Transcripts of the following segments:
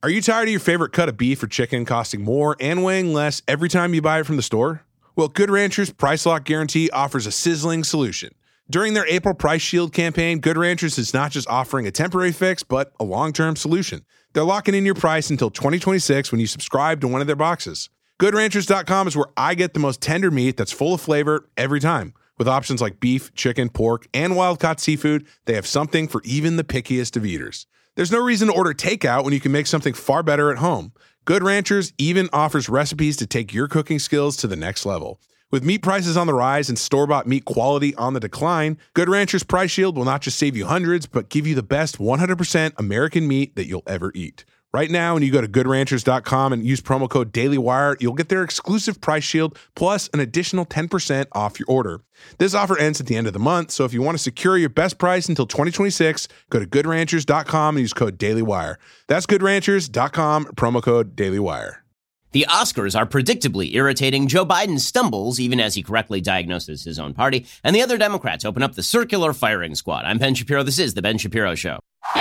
Are you tired of your favorite cut of beef or chicken costing more and weighing less every time you buy it from the store? Well, Good Ranchers Price Lock Guarantee offers a sizzling solution. During their April Price Shield campaign, Good Ranchers is not just offering a temporary fix, but a long-term solution. They're locking in your price until 2026 when you subscribe to one of their boxes. GoodRanchers.com is where I get the most tender meat that's full of flavor every time. With options like beef, chicken, pork, and wild-caught seafood, they have something for even the pickiest of eaters. There's no reason to order takeout when you can make something far better at home. Good Ranchers even offers recipes to take your cooking skills to the next level. With meat prices on the rise and store-bought meat quality on the decline, Good Ranchers Price Shield will not just save you hundreds, but give you the best 100% American meat that you'll ever eat. Right now, when you go to GoodRanchers.com and use promo code DailyWire, you'll get their exclusive Price Shield plus an additional 10% off your order. This offer ends at the end of the month, so if you want to secure your best price until 2026, go to GoodRanchers.com and use code DailyWire. That's GoodRanchers.com, promo code DailyWire. The Oscars are predictably irritating. Joe Biden stumbles even as he correctly diagnoses his own party, and the other Democrats open up the circular firing squad. I'm Ben Shapiro. This is The Ben Shapiro Show.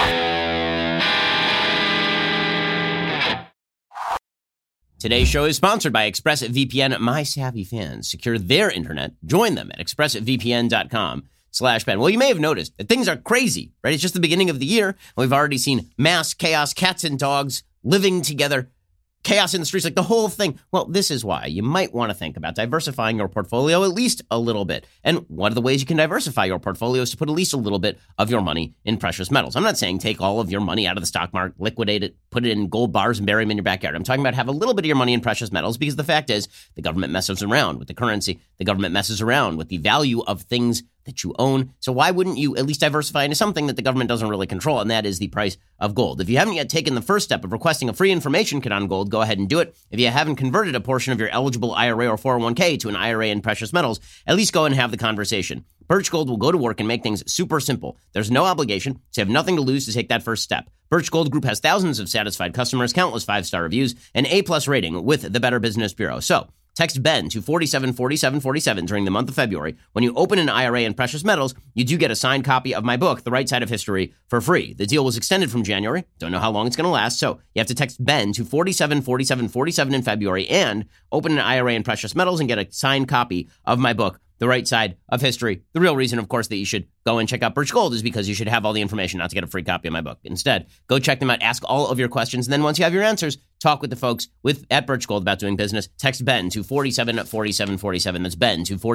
Today's show is sponsored by ExpressVPN. My savvy fans secure their internet. Join them at expressvpn.com/Ben. Well, you may have noticed that things are crazy, right? It's just the beginning of the year. We've already seen mass chaos, cats and dogs living together, chaos in the streets, like the whole thing. Well, this is why you might want to think about diversifying your portfolio at least a little bit. And one of the ways you can diversify your portfolio is to put at least a little bit of your money in precious metals. I'm not saying take all of your money out of the stock market, liquidate it, put it in gold bars and bury them in your backyard. I'm talking about have a little bit of your money in precious metals, because the fact is the government messes around with the currency. The government messes around with the value of things that you own. So why wouldn't you at least diversify into something that the government doesn't really control, and that is the price of gold? If you haven't yet taken the first step of requesting a free information kit on gold, go ahead and do it. If you haven't converted a portion of your eligible IRA or 401k to an IRA in precious metals, at least go and have the conversation. Birch Gold will go to work and make things super simple. There's no obligation, so you have nothing to lose to take that first step. Birch Gold Group has thousands of satisfied customers, countless 5-star reviews, and A+ rating with the Better Business Bureau. So text Ben to 474747 during the month of February. When you open an IRA in precious metals, you do get a signed copy of my book, The Right Side of History, for free. The deal was extended from January. Don't know how long it's going to last, so you have to text Ben to 474747 in February and open an IRA in precious metals and get a signed copy of my book, The Right Side of History. The real reason, of course, that you should go and check out Birch Gold is because you should have all the information not to get a free copy of my book. Instead, go check them out, ask all of your questions, and then once you have your answers, talk with the folks at Birch Gold about doing business. Text Ben to 474747. That's Ben to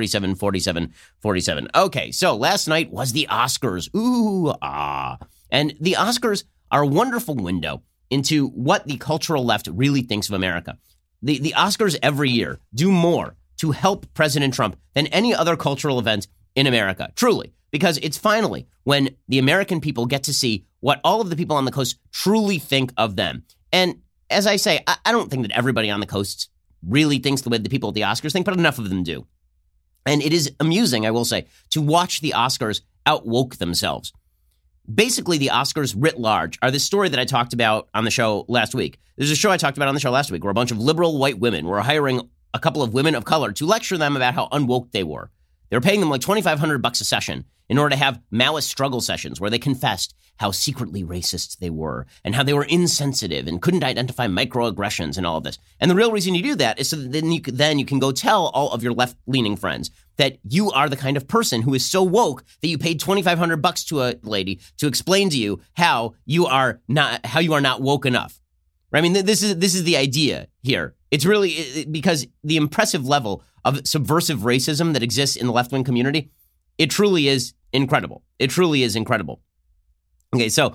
474747. Okay, so last night was the Oscars. Ooh, ah. And the Oscars are a wonderful window into what the cultural left really thinks of America. The Oscars every year do more to help President Trump than any other cultural event in America, truly, because it's finally when the American people get to see what all of the people on the coast truly think of them. And as I say, I don't think that everybody on the coast really thinks the way the people at the Oscars think, but enough of them do. And it is amusing, I will say, to watch the Oscars out-woke themselves. Basically, the Oscars writ large are this story that I talked about on the show last week. There's a show I talked about on the show last week where a bunch of liberal white women were hiring a couple of women of color to lecture them about how unwoke they were. They were paying them like $2,500 a session in order to have Maoist struggle sessions where they confessed how secretly racist they were and how they were insensitive and couldn't identify microaggressions and all of this. And the real reason you do that is so that then you can go tell all of your left-leaning friends that you are the kind of person who is so woke that you paid $2,500 to a lady to explain to you how you are not woke enough. Right? I mean, this is the idea here. It's really because the impressive level of subversive racism that exists in the left-wing community, it truly is incredible. It truly is incredible. Okay, so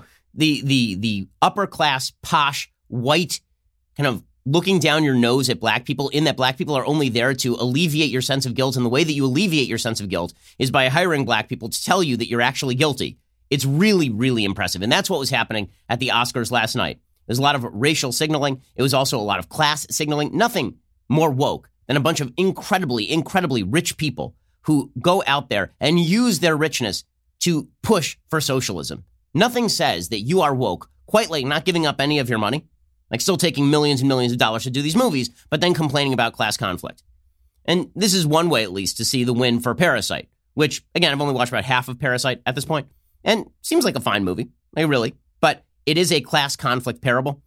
the upper class, posh, white, kind of looking down your nose at black people, in that black people are only there to alleviate your sense of guilt, and the way that you alleviate your sense of guilt is by hiring black people to tell you that you're actually guilty. It's really, really impressive, and that's what was happening at the Oscars last night. There's a lot of racial signaling. It was also a lot of class signaling. Nothing more woke than a bunch of incredibly, incredibly rich people who go out there and use their richness to push for socialism. Nothing says that you are woke quite like not giving up any of your money, like still taking millions and millions of dollars to do these movies, but then complaining about class conflict. And this is one way, at least, to see the win for Parasite, which, again, I've only watched about half of Parasite at this point, and seems like a fine movie, like really, but it is a class conflict parable.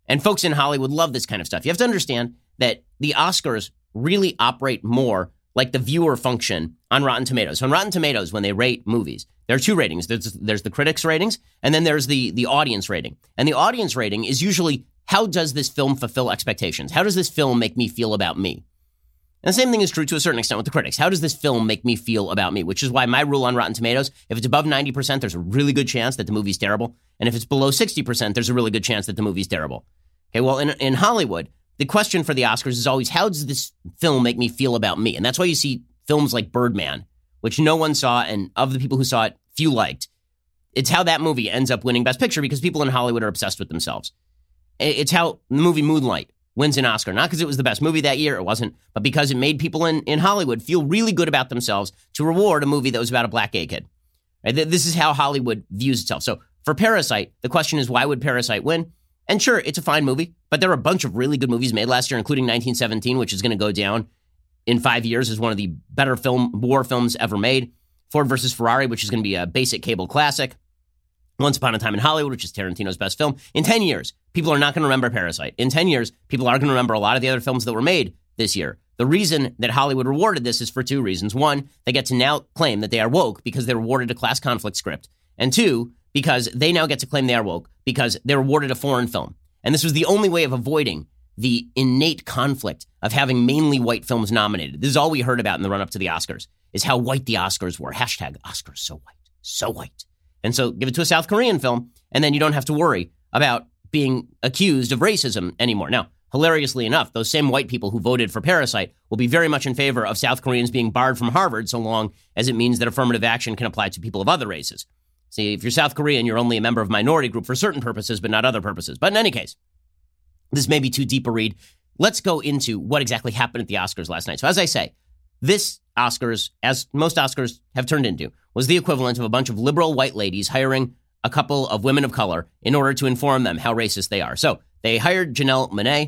And folks in Hollywood love this kind of stuff. You have to understand that the Oscars really operate more like the viewer function on Rotten Tomatoes. So on Rotten Tomatoes, when they rate movies, there are two ratings. There's the critics' ratings, and then there's the audience rating. And the audience rating is usually, how does this film fulfill expectations? How does this film make me feel about me? And the same thing is true to a certain extent with the critics. How does this film make me feel about me? Which is why my rule on Rotten Tomatoes, if it's above 90%, there's a really good chance that the movie's terrible. And if it's below 60%, there's a really good chance that the movie's terrible. Okay, well, in Hollywood, the question for the Oscars is always, how does this film make me feel about me? And that's why you see films like Birdman, which no one saw, and of the people who saw it, few liked. It's how that movie ends up winning Best Picture because people in Hollywood are obsessed with themselves. It's how the movie Moonlight wins an Oscar, not because it was the best movie that year, it wasn't, but because it made people in Hollywood feel really good about themselves to reward a movie that was about a black gay kid. Right? This is how Hollywood views itself. So for Parasite, the question is, why would Parasite win? And sure, it's a fine movie, but there are a bunch of really good movies made last year, including 1917, which is going to go down in 5 years as one of the better war films ever made. Ford versus Ferrari, which is going to be a basic cable classic. Once Upon a Time in Hollywood, which is Tarantino's best film. In 10 years, people are not going to remember Parasite. In 10 years, people are going to remember a lot of the other films that were made this year. The reason that Hollywood rewarded this is for two reasons. One, they get to now claim that they are woke because they're awarded a class conflict script. And two, because they now get to claim they are woke because they're awarded a foreign film. And this was the only way of avoiding the innate conflict of having mainly white films nominated. This is all we heard about in the run-up to the Oscars, is how white the Oscars were. Hashtag Oscars so white, so white. And so give it to a South Korean film, and then you don't have to worry about being accused of racism anymore. Now, hilariously enough, those same white people who voted for Parasite will be very much in favor of South Koreans being barred from Harvard so long as it means that affirmative action can apply to people of other races. See, if you're South Korean, you're only a member of a minority group for certain purposes, but not other purposes. But in any case, this may be too deep a read. Let's go into what exactly happened at the Oscars last night. So as I say, this Oscars, as most Oscars have turned into, was the equivalent of a bunch of liberal white ladies hiring a couple of women of color in order to inform them how racist they are. So they hired Janelle Monáe,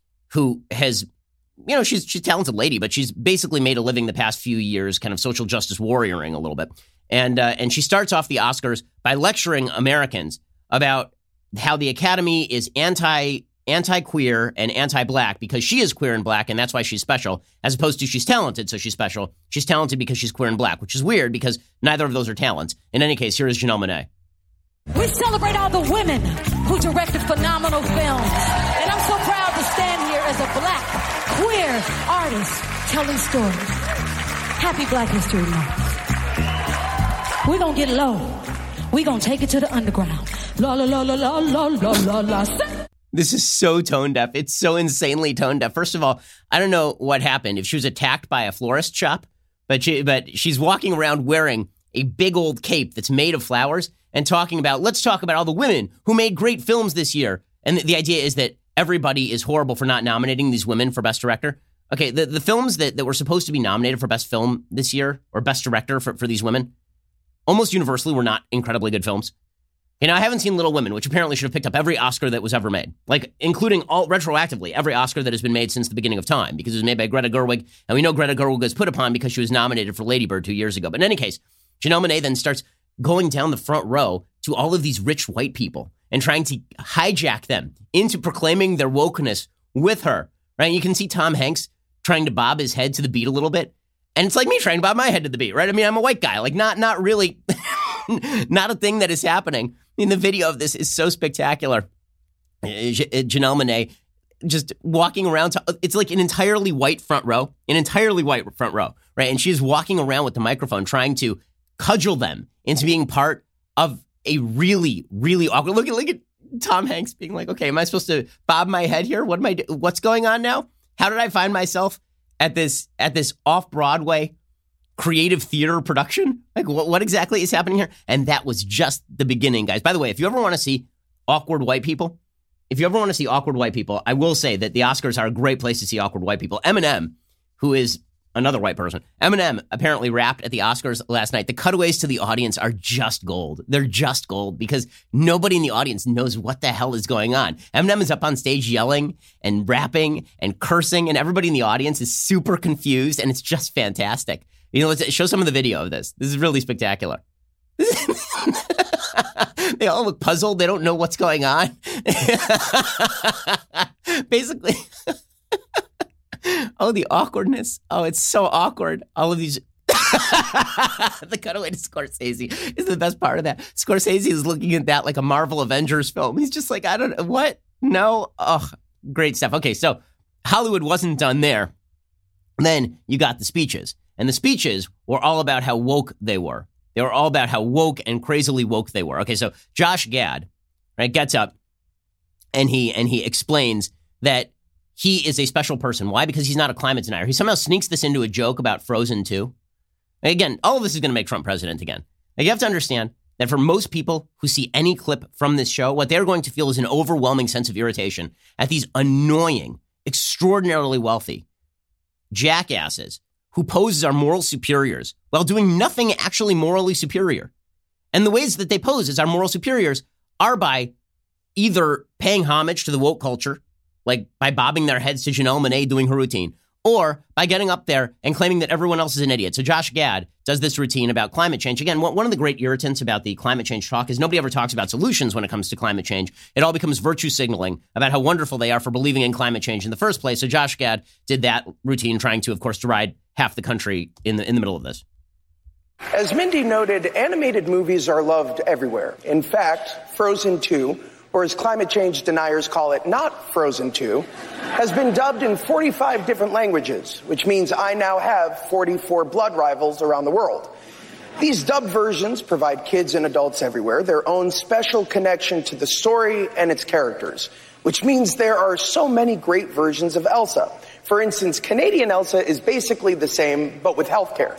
who has, she's a talented lady, but she's basically made a living the past few years kind of social justice warrioring a little bit. And she starts off the Oscars by lecturing Americans about how the Academy is anti-queer and anti-black because she is queer and black, and that's why she's special, as opposed to she's talented, so she's special. She's talented because she's queer and black, which is weird because neither of those are talents. In any case, here is Janelle Monáe. We celebrate all the women who directed phenomenal films. And I'm so proud to stand here as a black, queer artist telling stories. Happy Black History Month. We're going to get low. We're going to take it to the underground. La, la, la, la, la, la, la, la, la. This is so tone deaf. It's so insanely tone deaf. First of all, I don't know what happened. If she was attacked by a florist shop, but she's walking around wearing a big old cape that's made of flowers and talking about, let's talk about all the women who made great films this year. And the idea is that everybody is horrible for not nominating these women for Best Director. Okay, the films that were supposed to be nominated for Best Film this year, or Best Director for these women, almost universally were not incredibly good films. I haven't seen Little Women, which apparently should have picked up every Oscar that was ever made, like including all retroactively every Oscar that has been made since the beginning of time, because it was made by Greta Gerwig, and we know Greta Gerwig was put upon because she was nominated for Lady Bird 2 years ago. But in any case, Janelle Monáe then starts going down the front row to all of these rich white people and trying to hijack them into proclaiming their wokeness with her. Right? You can see Tom Hanks trying to bob his head to the beat a little bit, and it's like me trying to bob my head to the beat. Right? I mean, I'm a white guy, like not really, not a thing that is happening. I mean, the video of this is so spectacular. Janelle Monáe just walking around. It's like an entirely white front row, right? And she's walking around with the microphone trying to cudgel them into being part of a really, really awkward. Look at Tom Hanks being like, okay, am I supposed to bob my head here? What am I doing? What's going on now? How did I find myself at this off-Broadway creative theater production? Like, what exactly is happening here? And that was just the beginning, guys. By the way, if you ever want to see awkward white people, I will say that the Oscars are a great place to see awkward white people. Eminem, who is another white person, Eminem apparently rapped at the Oscars last night. The cutaways to the audience are just gold. They're just gold because nobody in the audience knows what the hell is going on. Eminem is up on stage yelling and rapping and cursing, and everybody in the audience is super confused, and it's just fantastic. Let's show some of the video of this. This is really spectacular. They all look puzzled. They don't know what's going on. Basically. Oh, the awkwardness. Oh, it's so awkward. All of these. The cutaway to Scorsese is the best part of that. Scorsese is looking at that like a Marvel Avengers film. He's just like, I don't know. What? No. Oh, great stuff. Okay, so Hollywood wasn't done there. Then you got the speeches. And the speeches were all about how woke they were. They were all about how woke and crazily woke they were. Okay, so Josh Gad, right, gets up and he explains that he is a special person. Why? Because he's not a climate denier. He somehow sneaks this into a joke about Frozen 2. Again, all of this is going to make Trump president again. Now, you have to understand that for most people who see any clip from this show, what they're going to feel is an overwhelming sense of irritation at these annoying, extraordinarily wealthy jackasses who pose as our moral superiors while doing nothing actually morally superior. And the ways that they pose as our moral superiors are by either paying homage to the woke culture, like by bobbing their heads to Janelle Monáe doing her routine, or by getting up there and claiming that everyone else is an idiot. So Josh Gad does this routine about climate change. Again, one of the great irritants about the climate change talk is nobody ever talks about solutions when it comes to climate change. It all becomes virtue signaling about how wonderful they are for believing in climate change in the first place. So Josh Gad did that routine trying to, of course, deride half the country in the middle of this. As Mindy noted, animated movies are loved everywhere. In fact, Frozen 2, or as climate change deniers call it, not Frozen 2, has been dubbed in 45 different languages, which means I now have 44 blood rivals around the world. These dubbed versions provide kids and adults everywhere their own special connection to the story and its characters, which means there are so many great versions of Elsa. For instance, Canadian Elsa is basically the same, but with healthcare.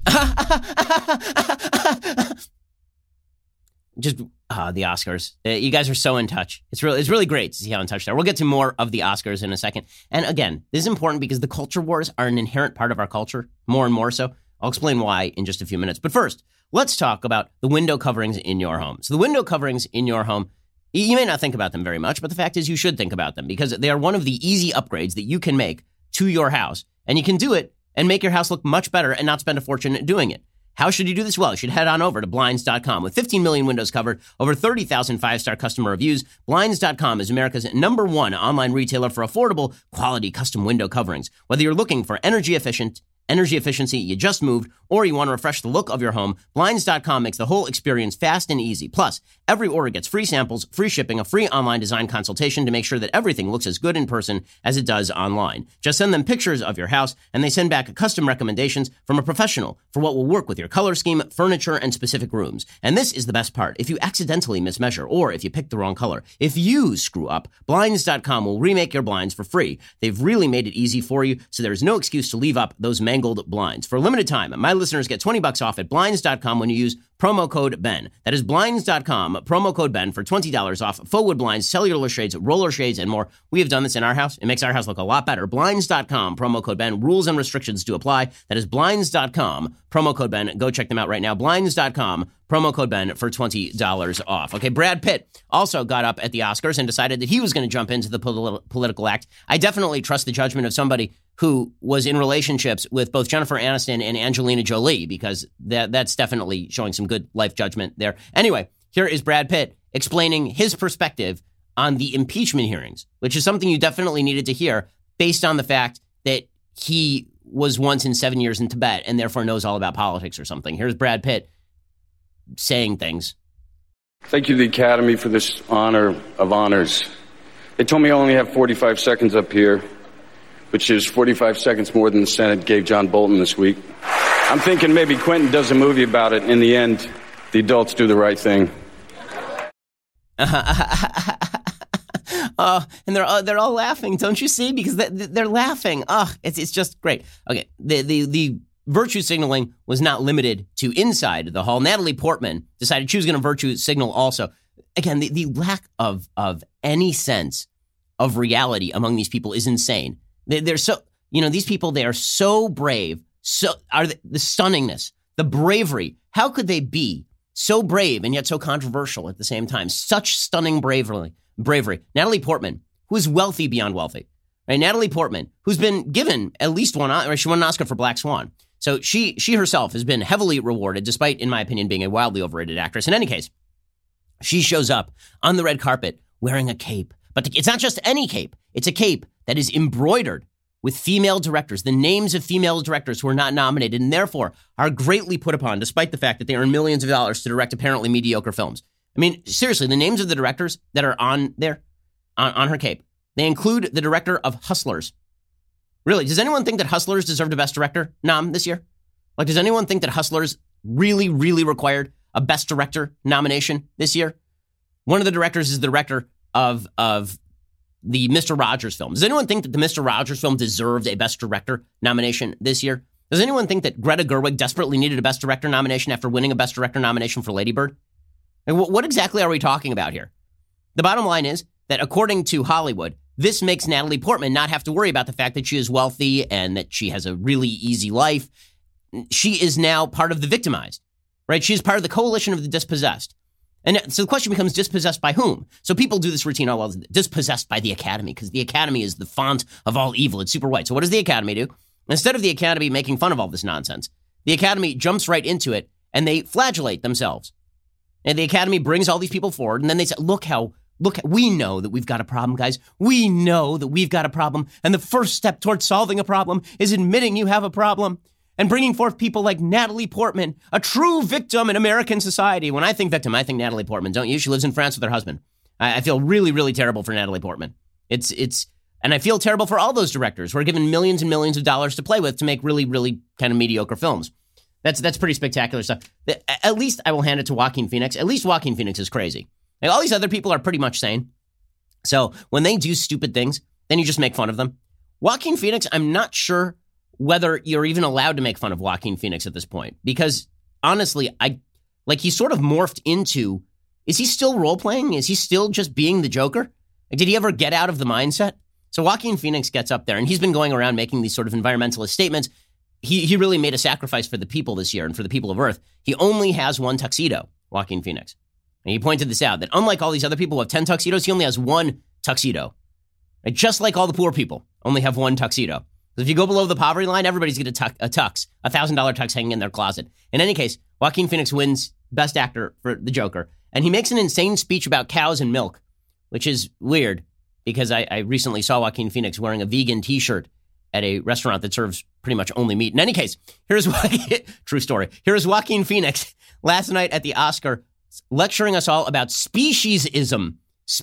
Just the Oscars. You guys are so in touch. It's really great to see how in touch they are. We'll get to more of the Oscars in a second. And again, this is important because the culture wars are an inherent part of our culture, more and more so. I'll explain why in just a few minutes. But first, let's talk about the window coverings in your home. So the window coverings in your home, you may not think about them very much, but the fact is you should think about them because they are one of the easy upgrades that you can make to your house. And you can do it and make your house look much better and not spend a fortune doing it. How should you do this? Well, you should head on over to Blinds.com. With 15 million windows covered, over 30,000 five-star customer reviews, Blinds.com is America's #1 online retailer for affordable, quality custom window coverings. Whether you're looking for energy efficiency, you just moved, or you want to refresh the look of your home, Blinds.com makes the whole experience fast and easy. Plus, every order gets free samples, free shipping, a free online design consultation to make sure that everything looks as good in person as it does online. Just send them pictures of your house, and they send back custom recommendations from a professional for what will work with your color scheme, furniture, and specific rooms. And this is the best part. If you accidentally mismeasure, or if you pick the wrong color, if you screw up, Blinds.com will remake your blinds for free. They've really made it easy for you, so there's no excuse to leave up those mangled blinds. For a limited time, my listeners get $20 off at Blinds.com when you use promo code Ben. That is Blinds.com, promo code Ben for $20 off faux wood blinds, cellular shades, roller shades, and more. We have done this in our house. It makes our house look a lot better. Blinds.com, promo code Ben. Rules and restrictions do apply. That is Blinds.com, promo code Ben. Go check them out right now. Blinds.com, promo code Ben for $20 off. Okay, Brad Pitt also got up at the Oscars and decided that he was going to jump into the political act. I definitely trust the judgment of somebody who was in relationships with both Jennifer Aniston and Angelina Jolie, because that's definitely showing some good life judgment there. Anyway, here is Brad Pitt explaining his perspective on the impeachment hearings, which is something you definitely needed to hear based on the fact that he was once in 7 years in Tibet and therefore knows all about politics or something. Here's Brad Pitt saying things. Thank you to the Academy for this honor of honors. They told me I only have 45 seconds up here, which is 45 seconds more than the Senate gave John Bolton this week. I'm thinking maybe Quentin does a movie about it. In the end, the adults do the right thing. And they're all laughing, don't you see? Because they're laughing. It's just great. Okay, the virtue signaling was not limited to inside the hall. Natalie Portman decided she was going to virtue signal also. Again, the lack of any sense of reality among these people is insane. They're so, these people, they are so brave. So are the stunningness, the bravery. How could they be so brave and yet so controversial at the same time? Such stunning bravery. Natalie Portman, who is wealthy beyond wealthy. Right? Natalie Portman, who's been given at least one, or she won an Oscar for Black Swan. So she herself has been heavily rewarded, despite, in my opinion, being a wildly overrated actress. In any case, she shows up on the red carpet wearing a cape. But it's not just any cape. It's a cape that is embroidered with female directors, the names of female directors who are not nominated and therefore are greatly put upon, despite the fact that they earn millions of dollars to direct apparently mediocre films. I mean, seriously, the names of the directors that are on there, on her cape, they include the director of Hustlers. Really, does anyone think that Hustlers deserved a Best Director nom this year? Like, does anyone think that Hustlers really, really required a Best Director nomination this year? One of the directors is the director of the Mr. Rogers film. Does anyone think that the Mr. Rogers film deserved a Best Director nomination this year? Does anyone think that Greta Gerwig desperately needed a Best Director nomination after winning a Best Director nomination for Lady Bird? Like, what exactly are we talking about here? The bottom line is that according to Hollywood, this makes Natalie Portman not have to worry about the fact that she is wealthy and that she has a really easy life. She is now part of the victimized, right? She is part of the coalition of the dispossessed. And so the question becomes, dispossessed by whom? So people do this routine, dispossessed by the Academy, because the Academy is the font of all evil. It's super white. So what does the Academy do? Instead of the Academy making fun of all this nonsense, the Academy jumps right into it and they flagellate themselves. And the Academy brings all these people forward and then they say, look, we know that we've got a problem, guys. We know that we've got a problem. And the first step towards solving a problem is admitting you have a problem. And bringing forth people like Natalie Portman, a true victim in American society. When I think victim, I think Natalie Portman, don't you? She lives in France with her husband. I feel really, really terrible for Natalie Portman. And I feel terrible for all those directors who are given millions and millions of dollars to play with to make really, really kind of mediocre films. That's pretty spectacular stuff. At least I will hand it to Joaquin Phoenix. At least Joaquin Phoenix is crazy. Like, all these other people are pretty much sane. So when they do stupid things, then you just make fun of them. Joaquin Phoenix, I'm not sure whether you're even allowed to make fun of Joaquin Phoenix at this point. Because honestly, he sort of morphed into, is he still role-playing? Is he still just being the Joker? Like, did he ever get out of the mindset? So Joaquin Phoenix gets up there and he's been going around making these sort of environmentalist statements. He really made a sacrifice for the people this year and for the people of Earth. He only has one tuxedo, Joaquin Phoenix. And he pointed this out, that unlike all these other people who have 10 tuxedos, he only has one tuxedo. Right? Just like all the poor people only have one tuxedo. If you go below the poverty line, everybody's going to a tux, $1,000 tux hanging in their closet. In any case, Joaquin Phoenix wins Best Actor for the Joker. And he makes an insane speech about cows and milk, which is weird because I recently saw Joaquin Phoenix wearing a vegan T-shirt at a restaurant that serves pretty much only meat. In any case, true story. Here's Joaquin Phoenix last night at the Oscar lecturing us all about speciesism,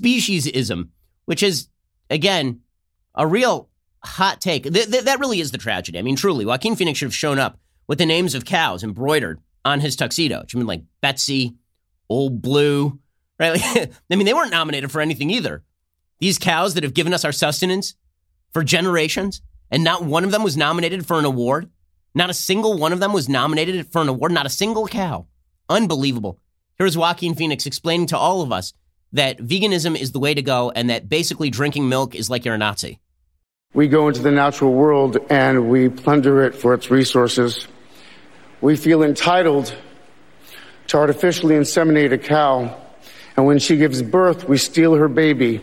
which is, again, a real hot take. That really is the tragedy. I mean, truly, Joaquin Phoenix should have shown up with the names of cows embroidered on his tuxedo. Which, I mean, like Betsy, Old Blue, right? I mean, they weren't nominated for anything either. These cows that have given us our sustenance for generations, and not one of them was nominated for an award. Not a single one of them was nominated for an award. Not a single cow. Unbelievable. Here's Joaquin Phoenix explaining to all of us that veganism is the way to go and that basically drinking milk is like you're a Nazi. We go into the natural world and we plunder it for its resources. We feel entitled to artificially inseminate a cow, and when she gives birth, we steal her baby,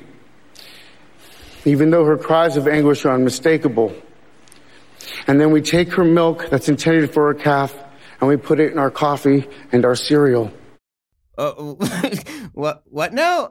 even though her cries of anguish are unmistakable. And then we take her milk that's intended for a calf, and we put it in our coffee and our cereal. What now?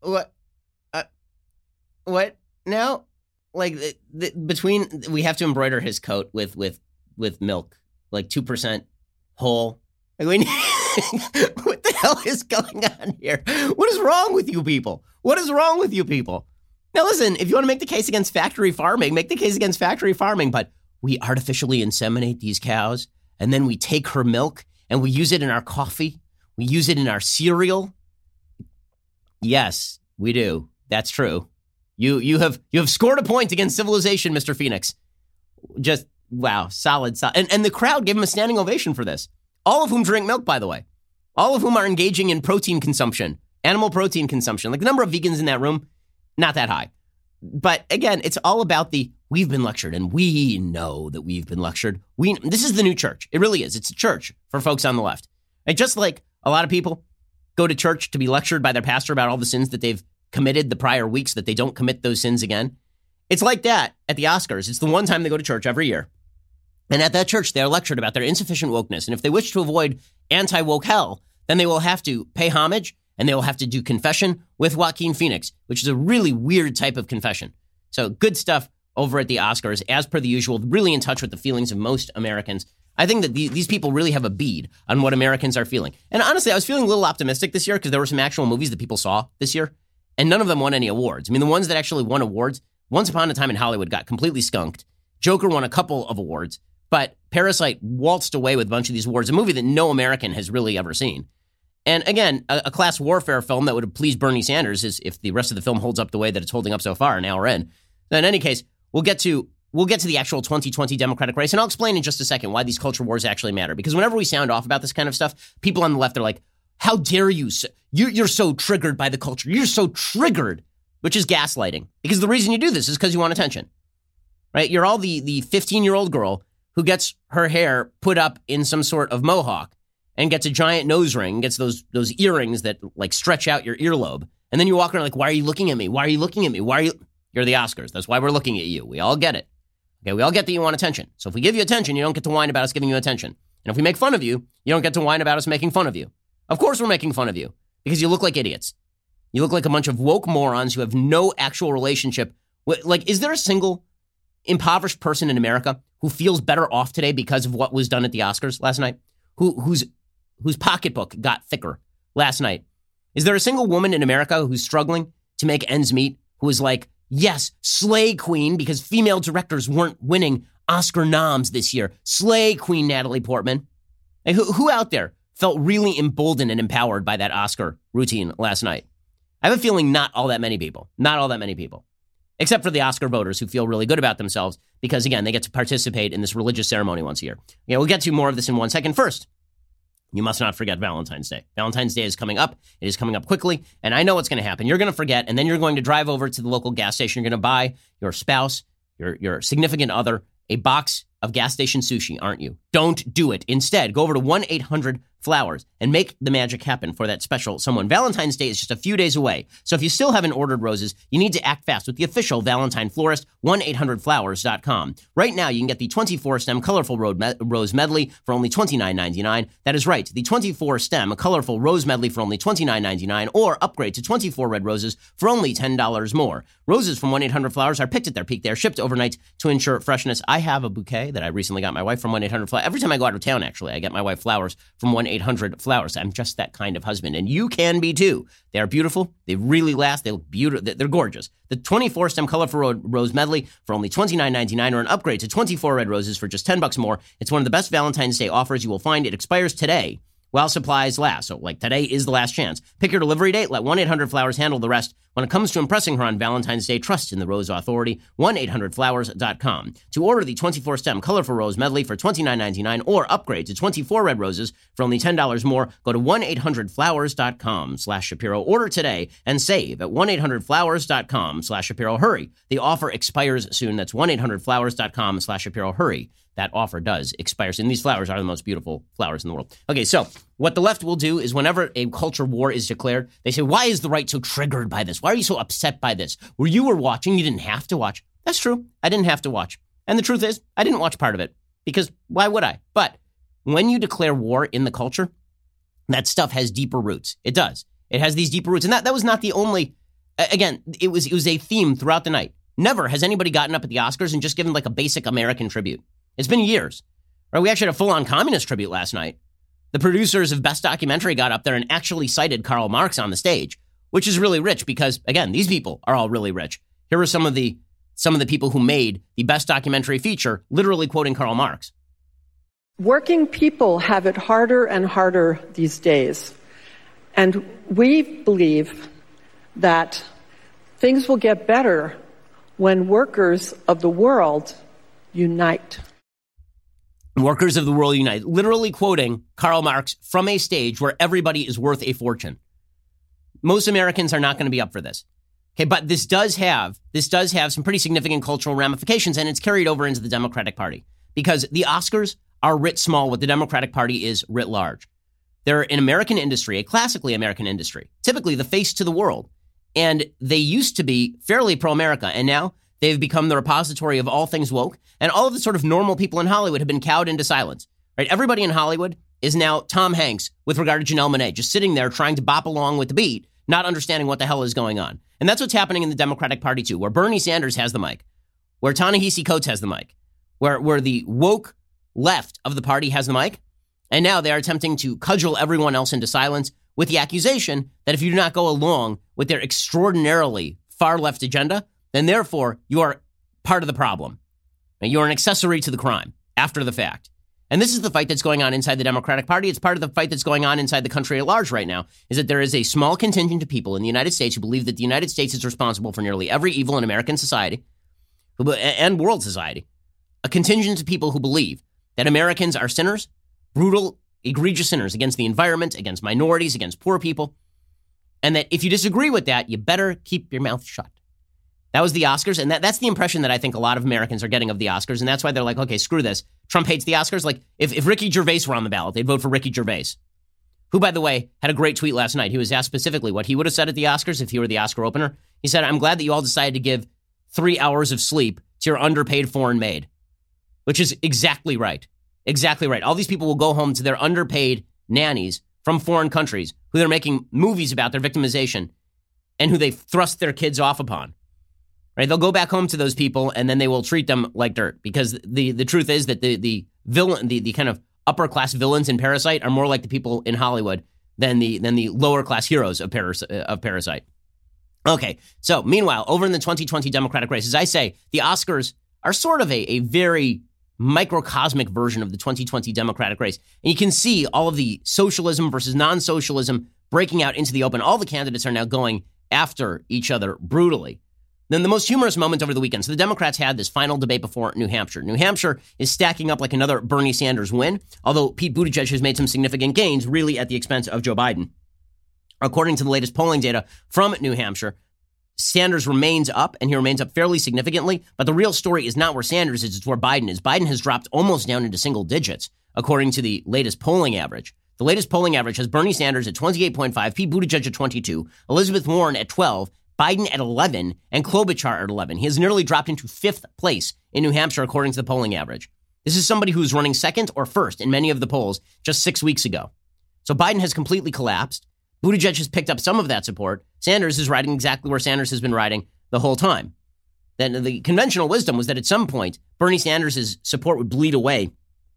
What now? Like, between, we have to embroider his coat with milk, like 2% whole. Like, what the hell is going on here? What is wrong with you people? What is wrong with you people? Now, listen, if you want to make the case against factory farming, make the case against factory farming, but we artificially inseminate these cows, and then we take her milk, and we use it in our coffee. We use it in our cereal. Yes, we do. That's true. You have scored a point against civilization, Mr. Phoenix. Just, wow, solid. And the crowd gave him a standing ovation for this. All of whom drink milk, by the way. All of whom are engaging in protein consumption, animal protein consumption. Like, the number of vegans in that room, not that high. But again, it's all about we've been lectured, and we know that we've been lectured. This is the new church. It really is. It's a church for folks on the left. And just like a lot of people go to church to be lectured by their pastor about all the sins that they've committed the prior weeks, that they don't commit those sins again. It's like that at the Oscars. It's the one time they go to church every year. And at that church, they are lectured about their insufficient wokeness. And if they wish to avoid anti-woke hell, then they will have to pay homage and they will have to do confession with Joaquin Phoenix, which is a really weird type of confession. So good stuff over at the Oscars, as per the usual, really in touch with the feelings of most Americans. I think that these people really have a bead on what Americans are feeling. And honestly, I was feeling a little optimistic this year because there were some actual movies that people saw this year, and none of them won any awards. I mean, the ones that actually won awards, Once Upon a Time in Hollywood got completely skunked. Joker won a couple of awards, but Parasite waltzed away with a bunch of these awards, a movie that no American has really ever seen. And again, a class warfare film that would have pleased Bernie Sanders is if the rest of the film holds up the way that it's holding up so far, an hour in. So in any case, we'll get to the actual 2020 Democratic race, and I'll explain in just a second why these culture wars actually matter. Because whenever we sound off about this kind of stuff, people on the left are like, how dare you? You're so triggered by the culture. You're so triggered, which is gaslighting. Because the reason you do this is because you want attention, right? You're all the 15-year-old girl who gets her hair put up in some sort of mohawk and gets a giant nose ring, gets those earrings that like stretch out your earlobe. And then you walk around like, why are you looking at me? Why are you looking at me? You're the Oscars. That's why we're looking at you. We all get it. Okay, we all get that you want attention. So if we give you attention, you don't get to whine about us giving you attention. And if we make fun of you, you don't get to whine about us making fun of you. Of course we're making fun of you because you look like idiots. You look like a bunch of woke morons who have no actual relationship. Like, is there a single impoverished person in America who feels better off today because of what was done at the Oscars last night? Whose pocketbook got thicker last night? Is there a single woman in America who's struggling to make ends meet who is like, yes, slay queen, because female directors weren't winning Oscar noms this year. Slay Queen Natalie Portman. Like, who out there felt really emboldened and empowered by that Oscar routine last night? I have a feeling not all that many people. Not all that many people. Except for the Oscar voters who feel really good about themselves because, again, they get to participate in this religious ceremony once a year. Yeah, we'll get to more of this in 1 second. First, you must not forget Valentine's Day. Valentine's Day is coming up. It is coming up quickly, and I know what's going to happen. You're going to forget, and then you're going to drive over to the local gas station. You're going to buy your spouse, your significant other, a box of gas station sushi, aren't you? Don't do it. Instead, go over to 1-800-FLOWERS and make the magic happen for that special someone. Valentine's Day is just a few days away. So if you still haven't ordered roses, you need to act fast with the official Valentine florist, 1-800-Flowers.com. Right now, you can get the 24-stem colorful rose medley for only $29.99. That is right, the 24-stem colorful rose medley for only $29.99, or upgrade to 24 red roses for only $10 more. Roses from 1-800-Flowers are picked at their peak. They are shipped overnight to ensure freshness. I have a bouquet that I recently got my wife from 1-800-Flowers. Every time I go out of town, actually, I get my wife flowers from 1-800-Flowers. I'm just that kind of husband, and you can be too. They are beautiful. They really last. They look beautiful. They're gorgeous. The 24-stem colorful rose medley for only $29.99, or an upgrade to 24 red roses for just $10 more. It's one of the best Valentine's Day offers you will find. It expires today while supplies last. So, like, today is the last chance. Pick your delivery date. Let 1-800-Flowers handle the rest. When it comes to impressing her on Valentine's Day, trust in the Rose Authority. 1-800-Flowers.com. To order the 24-stem colorful rose medley for $29.99, or upgrade to 24 red roses for only $10 more, go to 1-800-Flowers.com/Shapiro. Order today and save at 1-800-Flowers.com/Shapiro. Hurry. The offer expires soon. That's 1-800-Flowers.com/Shapiro. Hurry. That offer does expire soon. These flowers are the most beautiful flowers in the world. Okay, so what the left will do is whenever a culture war is declared, they say, why is the right so triggered by this? Why are you so upset by this? You were watching, you didn't have to watch. That's true. I didn't have to watch. And the truth is, I didn't watch part of it because why would I? But when you declare war in the culture, that stuff has deeper roots. It does. It has these deeper roots. And that was not the only, again, it was a theme throughout the night. Never has anybody gotten up at the Oscars and just given like a basic American tribute. It's been years. Right? We actually had a full-on communist tribute last night. The producers of Best Documentary got up there and actually cited Karl Marx on the stage, which is really rich because, again, these people are all really rich. Here are some of the people who made the Best Documentary feature, literally quoting Karl Marx. Working people have it harder and harder these days. And we believe that things will get better when workers of the world unite. Workers of the world unite, literally quoting Karl Marx from a stage where everybody is worth a fortune. Most Americans are not going to be up for this. Okay, but this does have some pretty significant cultural ramifications, and it's carried over into the Democratic Party because the Oscars are writ small what the Democratic Party is writ large. They're an American industry, a classically American industry, typically the face to the world. And they used to be fairly pro-America, and now They've become the repository of all things woke, and all of the sort of normal people in Hollywood have been cowed into silence, right? Everybody in Hollywood is now Tom Hanks with regard to Janelle Monáe, just sitting there trying to bop along with the beat, not understanding what the hell is going on. And that's what's happening in the Democratic Party too, where Bernie Sanders has the mic, where Ta-Nehisi Coates has the mic, where the woke left of the party has the mic, and now they are attempting to cudgel everyone else into silence with the accusation that if you do not go along with their extraordinarily far left agenda, then therefore you are part of the problem. You are an accessory to the crime after the fact. And this is the fight that's going on inside the Democratic Party. It's part of the fight that's going on inside the country at large right now, is that there is a small contingent of people in the United States who believe that the United States is responsible for nearly every evil in American society and world society. A contingent of people who believe that Americans are sinners, brutal, egregious sinners against the environment, against minorities, against poor people, and that if you disagree with that, you better keep your mouth shut. That was the Oscars, and that's the impression that I think a lot of Americans are getting of the Oscars, and that's why they're like, okay, screw this. Trump hates the Oscars. Like, if Ricky Gervais were on the ballot, they'd vote for Ricky Gervais, who, by the way, had a great tweet last night. He was asked specifically what he would have said at the Oscars if he were the Oscar opener. He said, I'm glad that you all decided to give 3 hours of sleep to your underpaid foreign maid, which is exactly right. Exactly right. All these people will go home to their underpaid nannies from foreign countries who they're making movies about their victimization and who they thrust their kids off upon. Right? They'll go back home to those people and then they will treat them like dirt, because the truth is that the villain, the kind of upper class villains in Parasite are more like the people in Hollywood than the lower class heroes of Parasite. Okay, so meanwhile, over in the 2020 Democratic race, as I say, the Oscars are sort of a very microcosmic version of the 2020 Democratic race. And you can see all of the socialism versus non-socialism breaking out into the open. All the candidates are now going after each other brutally. Then the most humorous moment over the weekend. So the Democrats had this final debate before New Hampshire. New Hampshire is stacking up like another Bernie Sanders win, although Pete Buttigieg has made some significant gains, really at the expense of Joe Biden. According to the latest polling data from New Hampshire, Sanders remains up, and he remains up fairly significantly. But the real story is not where Sanders is, it's where Biden is. Biden has dropped almost down into single digits, according to the latest polling average. The latest polling average has Bernie Sanders at 28.5, Pete Buttigieg at 22, Elizabeth Warren at 12, Biden at 11, and Klobuchar at 11. He has nearly dropped into 5th place in New Hampshire, according to the polling average. This is somebody who's running second or first in many of the polls just 6 weeks ago. So Biden has completely collapsed. Buttigieg has picked up some of that support. Sanders is riding exactly where Sanders has been riding the whole time. Then the conventional wisdom was that at some point, Bernie Sanders' support would bleed away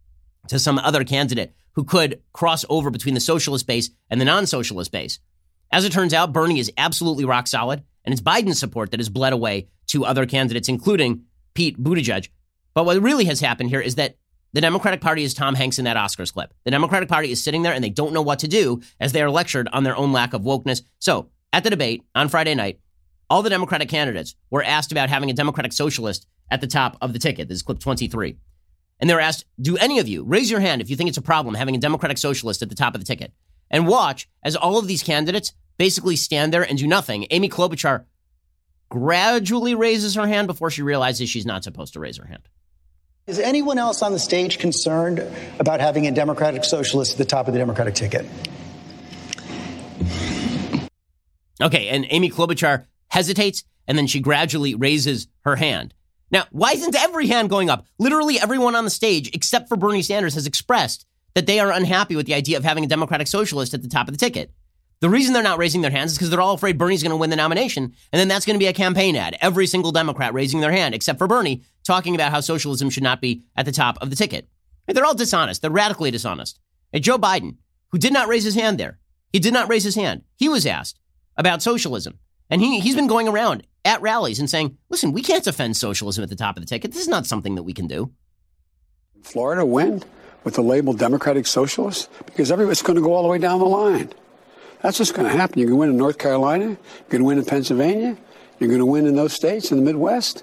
to some other candidate who could cross over between the socialist base and the non-socialist base. As it turns out, Bernie is absolutely rock solid, and it's Biden's support that has bled away to other candidates, including Pete Buttigieg. But what really has happened here is that the Democratic Party is Tom Hanks in that Oscars clip. The Democratic Party is sitting there and they don't know what to do as they are lectured on their own lack of wokeness. So at the debate on Friday night, all the Democratic candidates were asked about having a Democratic socialist at the top of the ticket. This is clip 23. And they were asked, do any of you raise your hand if you think it's a problem having a Democratic socialist at the top of the ticket? And watch as all of these candidates basically stand there and do nothing. Amy Klobuchar gradually raises her hand before she realizes she's not supposed to raise her hand. Is anyone else on the stage concerned about having a Democratic socialist at the top of the Democratic ticket? Okay, and Amy Klobuchar hesitates, and then she gradually raises her hand. Now, why isn't every hand going up? Literally everyone on the stage, except for Bernie Sanders, has expressed that they are unhappy with the idea of having a Democratic socialist at the top of the ticket. The reason they're not raising their hands is because they're all afraid Bernie's going to win the nomination, and then that's going to be a campaign ad. Every single Democrat raising their hand, except for Bernie, talking about how socialism should not be at the top of the ticket. And they're all dishonest. They're radically dishonest. And Joe Biden, who did not raise his hand there, he did not raise his hand. He was asked about socialism, and he's been going around at rallies and saying, listen, we can't defend socialism at the top of the ticket. This is not something that we can do. Florida win with the label Democratic Socialist because everybody's going to go all the way down the line. That's what's going to happen. You're going to win in North Carolina. You're going to win in Pennsylvania. You're going to win in those states in the Midwest.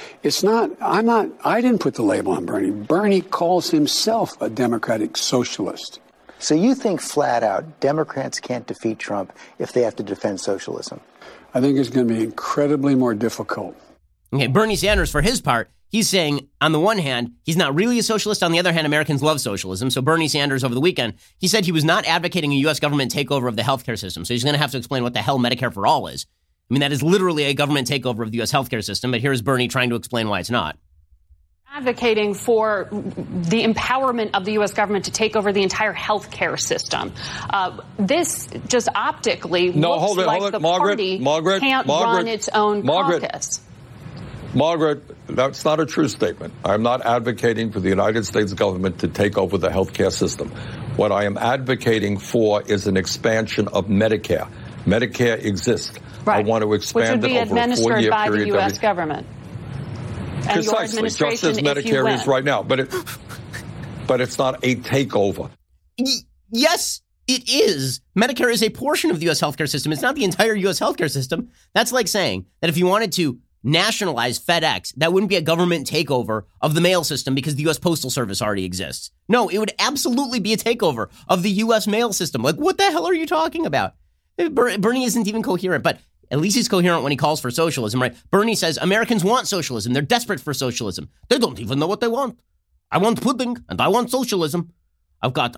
I didn't put the label on Bernie. Bernie calls himself a Democratic Socialist. So you think flat out Democrats can't defeat Trump if they have to defend socialism? I think it's going to be incredibly more difficult. Okay, Bernie Sanders, for his part, he's saying, on the one hand, he's not really a socialist. On the other hand, Americans love socialism. So Bernie Sanders, over the weekend, he said he was not advocating a U.S. government takeover of the healthcare system. So he's going to have to explain what the hell Medicare for All is. I mean, that is literally a government takeover of the U.S. healthcare system, but here's Bernie trying to explain why it's not. Advocating for the empowerment of the U.S. government to take over the entire healthcare system. This just optically looks like the party can't run its own caucus. Margaret, that's not a true statement. I'm not advocating for the United States government to take over the healthcare system. What I am advocating for is an expansion of Medicare. Medicare exists. Right. I want to expand it over a 4-year period. Which would be administered by the U.S. government. Precisely, just as Medicare is right now. But it's not a takeover. Yes, it is. Medicare is a portion of the U.S. healthcare system. It's not the entire U.S. healthcare system. That's like saying that if you wanted to nationalize FedEx, that wouldn't be a government takeover of the mail system because the U.S. Postal Service already exists. No, it would absolutely be a takeover of the U.S. mail system. Like, what the hell are you talking about? Bernie isn't even coherent, but at least he's coherent when he calls for socialism, right? Bernie says Americans want socialism. They're desperate for socialism. They don't even know what they want. I want pudding and I want socialism. I've got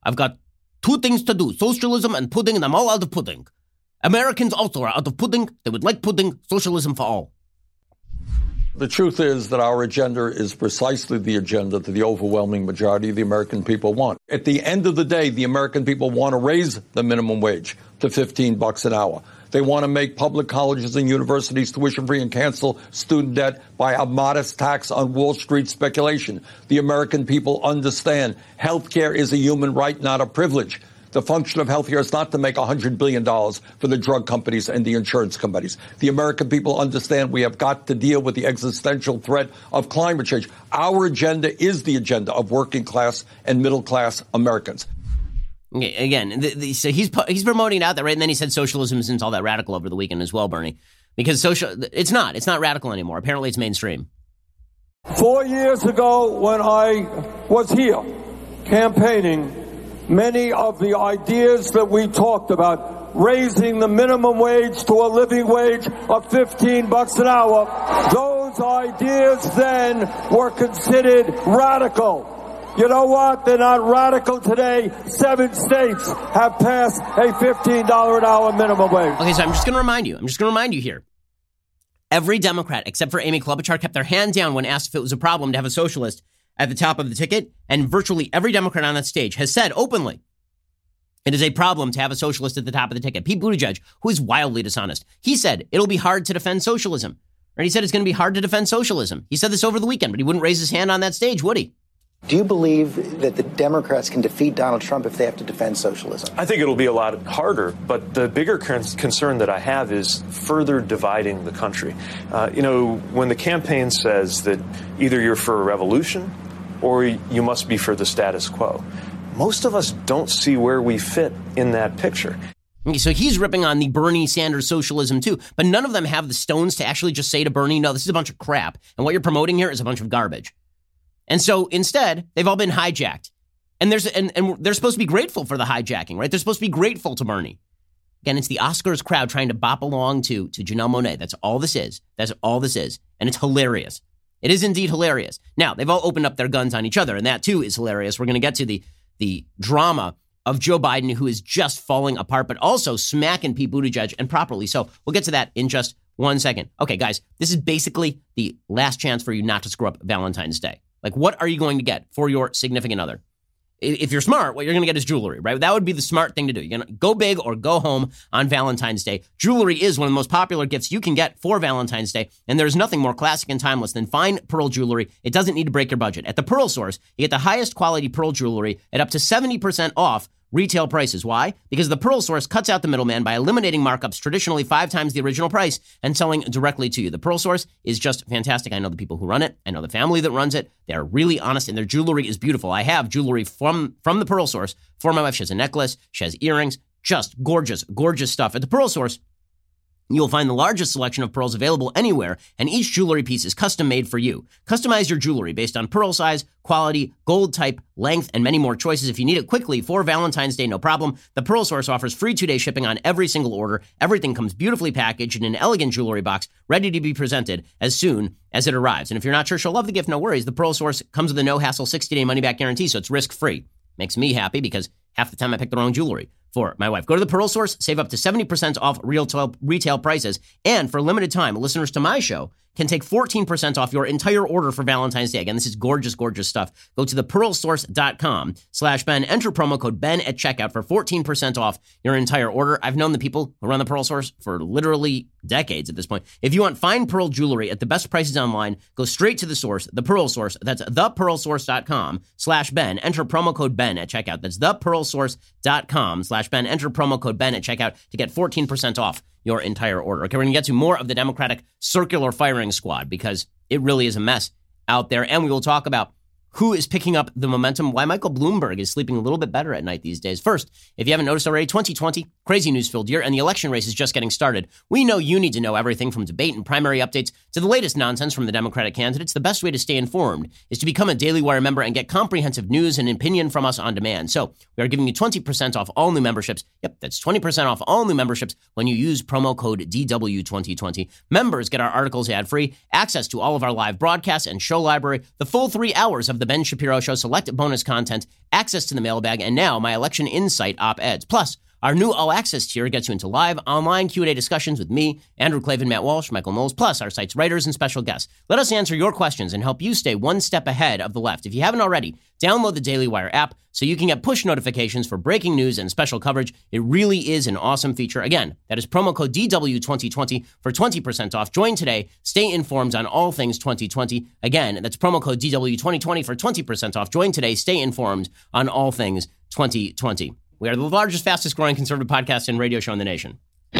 2 things to do, socialism and pudding, and I'm all out of pudding. Americans also are out of pudding. They would like pudding, socialism for all. The truth is that our agenda is precisely the agenda that the overwhelming majority of the American people want. At the end of the day, the American people want to raise the minimum wage to $15 an hour. They want to make public colleges and universities tuition-free and cancel student debt by a modest tax on Wall Street speculation. The American people understand health care is a human right, not a privilege. The function of healthcare is not to make $100 billion for the drug companies and the insurance companies. The American people understand we have got to deal with the existential threat of climate change. Our agenda is the agenda of working class and middle class Americans. Okay, again, so he's promoting it out there, right? And then he said socialism isn't all that radical over the weekend as well, Bernie, because it's not radical anymore. Apparently, it's mainstream. 4 years ago, when I was here campaigning, many of the ideas that we talked about, raising the minimum wage to a living wage of $15 an hour, those ideas then were considered radical. You know what? They're not radical today. 7 states have passed a $15 an hour minimum wage. Okay, so I'm just going to remind you here. Every Democrat, except for Amy Klobuchar, kept their hand down when asked if it was a problem to have a socialist at the top of the ticket. And virtually every Democrat on that stage has said openly, it is a problem to have a socialist at the top of the ticket. Pete Buttigieg, who is wildly dishonest, he said it'll be hard to defend socialism. Right? He said it's going to be hard to defend socialism. He said this over the weekend, but he wouldn't raise his hand on that stage, would he? Do you believe that the Democrats can defeat Donald Trump if they have to defend socialism? I think it'll be a lot harder, but the bigger concern that I have is further dividing the country. When the campaign says that either you're for a revolution or you must be for the status quo, most of us don't see where we fit in that picture. Okay, so he's ripping on the Bernie Sanders socialism too, but none of them have the stones to actually just say to Bernie, no, this is a bunch of crap, and what you're promoting here is a bunch of garbage. And so instead, they've all been hijacked. And they're supposed to be grateful for the hijacking, right? They're supposed to be grateful to Bernie. Again, it's the Oscars crowd trying to bop along to Janelle Monáe. That's all this is. That's all this is. And it's hilarious. It is indeed hilarious. Now, they've all opened up their guns on each other, and that too is hilarious. We're going to get to the drama of Joe Biden, who is just falling apart, but also smacking Pete Buttigieg, and properly so. We'll get to that in just 1 second. Okay, guys, this is basically the last chance for you not to screw up Valentine's Day. Like, what are you going to get for your significant other? If you're smart, what you're going to get is jewelry, right? That would be the smart thing to do. You're going to go big or go home on Valentine's Day. Jewelry is one of the most popular gifts you can get for Valentine's Day, and there's nothing more classic and timeless than fine pearl jewelry. It doesn't need to break your budget. At the Pearl Source, you get the highest quality pearl jewelry at up to 70% off retail prices. Why? Because the Pearl Source cuts out the middleman by eliminating markups traditionally 5 times the original price and selling directly to you. The Pearl Source is just fantastic. I know the people who run it. I know the family that runs it. They're really honest, and their jewelry is beautiful. I have jewelry from the Pearl Source for my wife. She has a necklace. She has earrings. Just gorgeous, gorgeous stuff. At the Pearl Source, you'll find the largest selection of pearls available anywhere, and each jewelry piece is custom made for you. Customize your jewelry based on pearl size, quality, gold type, length, and many more choices. If you need it quickly for Valentine's Day, no problem. The Pearl Source offers free 2-day shipping on every single order. Everything comes beautifully packaged in an elegant jewelry box, ready to be presented as soon as it arrives. And if you're not sure she'll love the gift, no worries. The Pearl Source comes with a no-hassle 60-day money-back guarantee, so it's risk-free. Makes me happy because half the time I pick the wrong jewelry. for my wife. Go to the Pearl Source, save up to 70% off retail prices. And for a limited time, listeners to my show can take 14% off your entire order for Valentine's Day. Again, this is gorgeous, gorgeous stuff. Go to thepearlsource.com/Ben. Enter promo code Ben at checkout for 14% off your entire order. I've known the people who run the Pearl Source for literally decades at this point. If you want fine pearl jewelry at the best prices online, go straight to the source, the Pearl Source. That's thepearlsource.com/Ben. Enter promo code Ben at checkout. That's thepearlsource.com/Ben. Enter promo code Ben at checkout to get 14% off your entire order. Okay, we're going to get to more of the Democratic circular firing squad because it really is a mess out there. And we will talk about who is picking up the momentum, why Michael Bloomberg is sleeping a little bit better at night these days. First, if you haven't noticed already, 2020, crazy news-filled year, and the election race is just getting started. We know you need to know everything from debate and primary updates to the latest nonsense from the Democratic candidates. The best way to stay informed is to become a Daily Wire member and get comprehensive news and opinion from us on demand. So we are giving you 20% off all new memberships. Yep, that's 20% off all new memberships when you use promo code DW2020. Members get our articles ad-free, access to all of our live broadcasts and show library, the full 3 hours of The Ben Shapiro Show, select bonus content, access to the mailbag, and now my election insight op-eds. Plus, our new all-access tier gets you into live online Q&A discussions with me, Andrew Klavan, Matt Walsh, Michael Knowles, plus our site's writers and special guests. Let us answer your questions and help you stay one step ahead of the left. If you haven't already, download the Daily Wire app so you can get push notifications for breaking news and special coverage. It really is an awesome feature. Again, that is promo code DW2020 for 20% off. Join today. Stay informed on all things 2020. Again, that's promo code DW2020 for 20% off. Join today. Stay informed on all things 2020. We are the largest, fastest growing conservative podcast and radio show in the nation.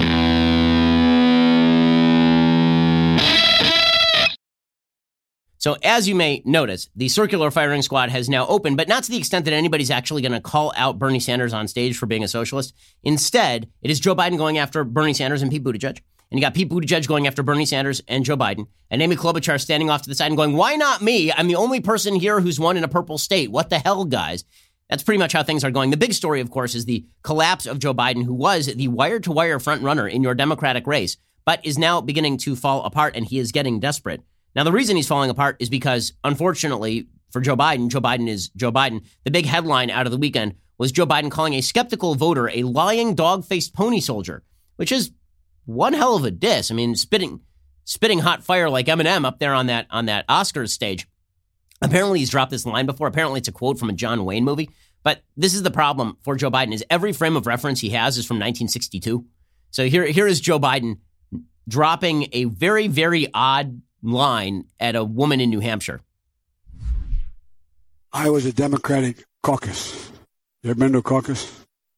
So as you may notice, the circular firing squad has now opened, but not to the extent that anybody's actually going to call out Bernie Sanders on stage for being a socialist. Instead, it is Joe Biden going after Bernie Sanders and Pete Buttigieg. And you got Pete Buttigieg going after Bernie Sanders and Joe Biden. And Amy Klobuchar standing off to the side and going, why not me? I'm the only person here who's won in a purple state. What the hell, guys? That's pretty much how things are going. The big story, of course, is the collapse of Joe Biden, who was the wire-to-wire front runner in your Democratic race, but is now beginning to fall apart, and he is getting desperate. Now, the reason he's falling apart is because, unfortunately, for Joe Biden is Joe Biden. The big headline out of the weekend was Joe Biden calling a skeptical voter a lying dog-faced pony soldier, which is one hell of a diss. I mean, spitting hot fire like Eminem up there on that Oscars stage. Apparently, he's dropped this line before. Apparently, it's a quote from a John Wayne movie. But this is the problem for Joe Biden, is every frame of reference he has is from 1962. So here is Joe Biden dropping a very, very odd line at a woman in New Hampshire. I was a Democratic caucus. You ever been to a caucus?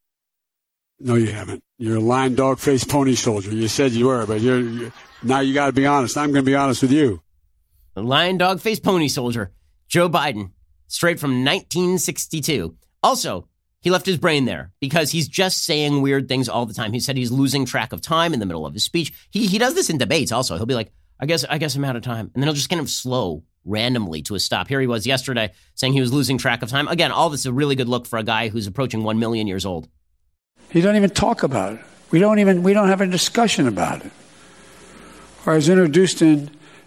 No, you haven't. You're a lying dog-faced pony soldier. You said you were, but now you got to be honest. I'm going to be honest with you. A lying dog-faced pony soldier. Joe Biden, straight from 1962. Also, he left his brain there because he's just saying weird things all the time. He said he's losing track of time in the middle of his speech. He does this in debates also. He'll be like, I guess I'm out of time. And then he'll just kind of slow randomly to a stop. Here he was yesterday saying he was losing track of time. Again, all this is a really good look for a guy who's approaching 1 million years old. He don't even talk about it. We don't have a discussion about it. I was introduced in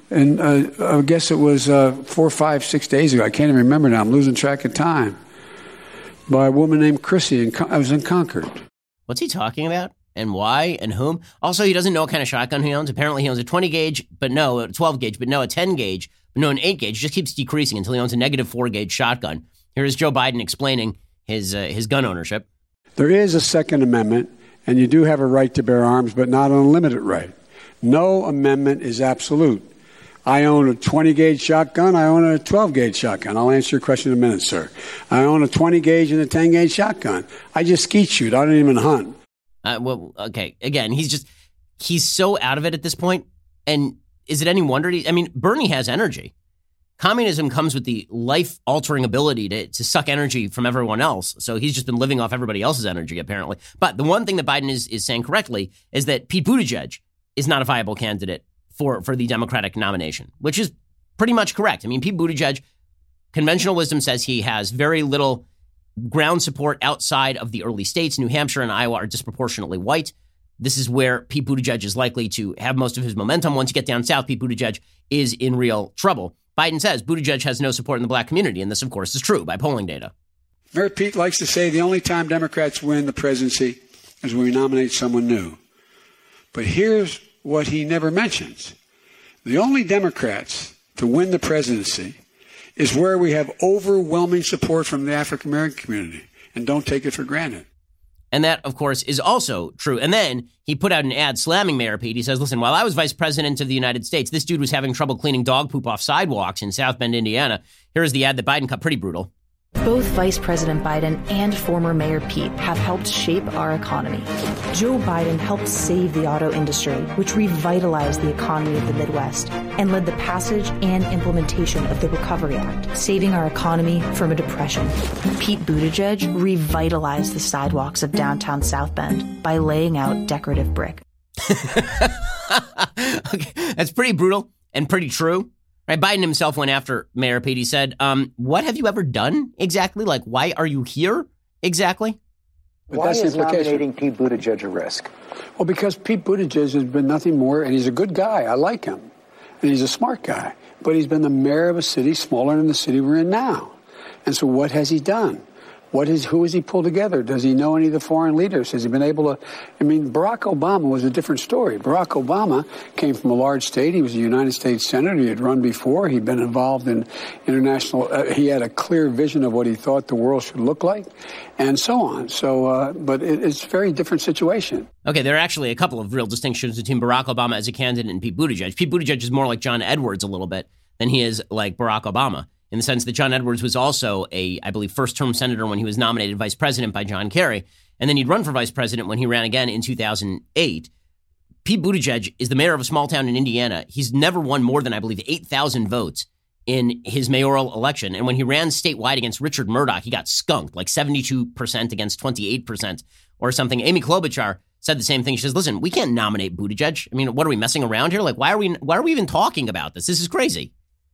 I guess it was 4, 5, 6 days ago. I can't even remember now. I'm losing track of time. By a woman named Chrissy. I was in Concord. What's he talking about? And why? And whom? Also, he doesn't know what kind of shotgun he owns. Apparently, he owns a 20 gauge, but no, a 12 gauge, but no, a 10 gauge, but no, an 8 gauge. It just keeps decreasing until he owns a -4 gauge shotgun. Here is Joe Biden explaining his gun ownership. There is a Second Amendment, and you do have a right to bear arms, but not an unlimited right. No amendment is absolute. I own a 20-gauge shotgun. I own a 12-gauge shotgun. I'll answer your question in a minute, sir. I own a 20-gauge and a 10-gauge shotgun. I just skeet shoot. I don't even hunt. Well, okay. Again, he's so out of it at this point. And is it any wonder? Bernie has energy. Communism comes with the life-altering ability to suck energy from everyone else. So he's just been living off everybody else's energy, apparently. But the one thing that Biden is saying correctly is that Pete Buttigieg is not a viable candidate for the Democratic nomination, which is pretty much correct. I mean, Pete Buttigieg, conventional wisdom says he has very little ground support outside of the early states. New Hampshire and Iowa are disproportionately white. This is where Pete Buttigieg is likely to have most of his momentum. Once you get down south, Pete Buttigieg is in real trouble. Biden says Buttigieg has no support in the black community, and this, of course, is true by polling data. Mayor Pete likes to say the only time Democrats win the presidency is when we nominate someone new. But here's what he never mentions. The only Democrats to win the presidency is where we have overwhelming support from the African American community. And don't take it for granted. And that, of course, is also true. And then he put out an ad slamming Mayor Pete. He says, listen, while I was vice president of the United States, this dude was having trouble cleaning dog poop off sidewalks in South Bend, Indiana. Here's the ad that Biden cut pretty brutal. Both Vice President Biden and former Mayor Pete have helped shape our economy. Joe Biden helped save the auto industry, which revitalized the economy of the Midwest and led the passage and implementation of the Recovery Act, saving our economy from a depression. Pete Buttigieg revitalized the sidewalks of downtown South Bend by laying out decorative brick. Okay, that's pretty brutal and pretty true. Right, Biden himself went after Mayor Pete. He said, what have you ever done exactly? Like, why are you here exactly? But why that's is the implication. Nominating Pete Buttigieg a risk? Well, because Pete Buttigieg has been nothing more, and he's a good guy. I like him. And he's a smart guy. But he's been the mayor of a city smaller than the city we're in now. And so what has he done? Who has he pulled together? Does he know any of the foreign leaders? Has he been able to? I mean, Barack Obama was a different story. Barack Obama came from a large state. He was a United States senator. He had run before. He'd been involved in international. He had a clear vision of what he thought the world should look like, and so on. So, but it's a very different situation. Okay, there are actually a couple of real distinctions between Barack Obama as a candidate and Pete Buttigieg. Pete Buttigieg is more like John Edwards a little bit than he is like Barack Obama, in the sense that John Edwards was also a, I believe, first-term senator when he was nominated vice president by John Kerry, and then he'd run for vice president when he ran again in 2008. Pete Buttigieg is the mayor of a small town in Indiana. He's never won more than, I believe, 8,000 votes in his mayoral election, and when he ran statewide against Richard Murdoch, he got skunked, like 72% against 28% or something. Amy Klobuchar said the same thing. She says, listen, we can't nominate Buttigieg. I mean, what are we messing around here? Like, why are we even talking about this? This is crazy.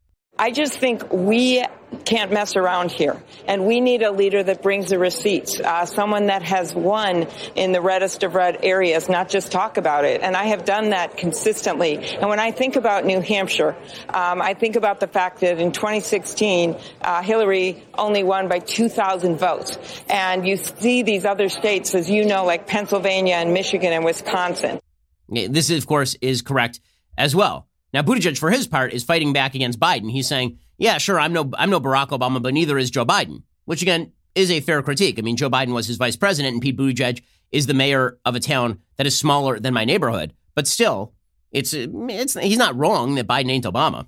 I just think we can't mess around here, and we need a leader that brings the receipts, someone that has won in the reddest of red areas, not just talk about it. And I have done that consistently. And when I think about New Hampshire, I think about the fact that in 2016, Hillary only won by 2,000 votes. And you see these other states, as you know, like Pennsylvania and Michigan and Wisconsin. This, of course, is correct as well. Now, Buttigieg, for his part, is fighting back against Biden. He's saying, yeah, sure, I'm no Barack Obama, but neither is Joe Biden, which, again, is a fair critique. I mean, Joe Biden was his vice president, and Pete Buttigieg is the mayor of a town that is smaller than my neighborhood. But still, he's not wrong that Biden ain't Obama.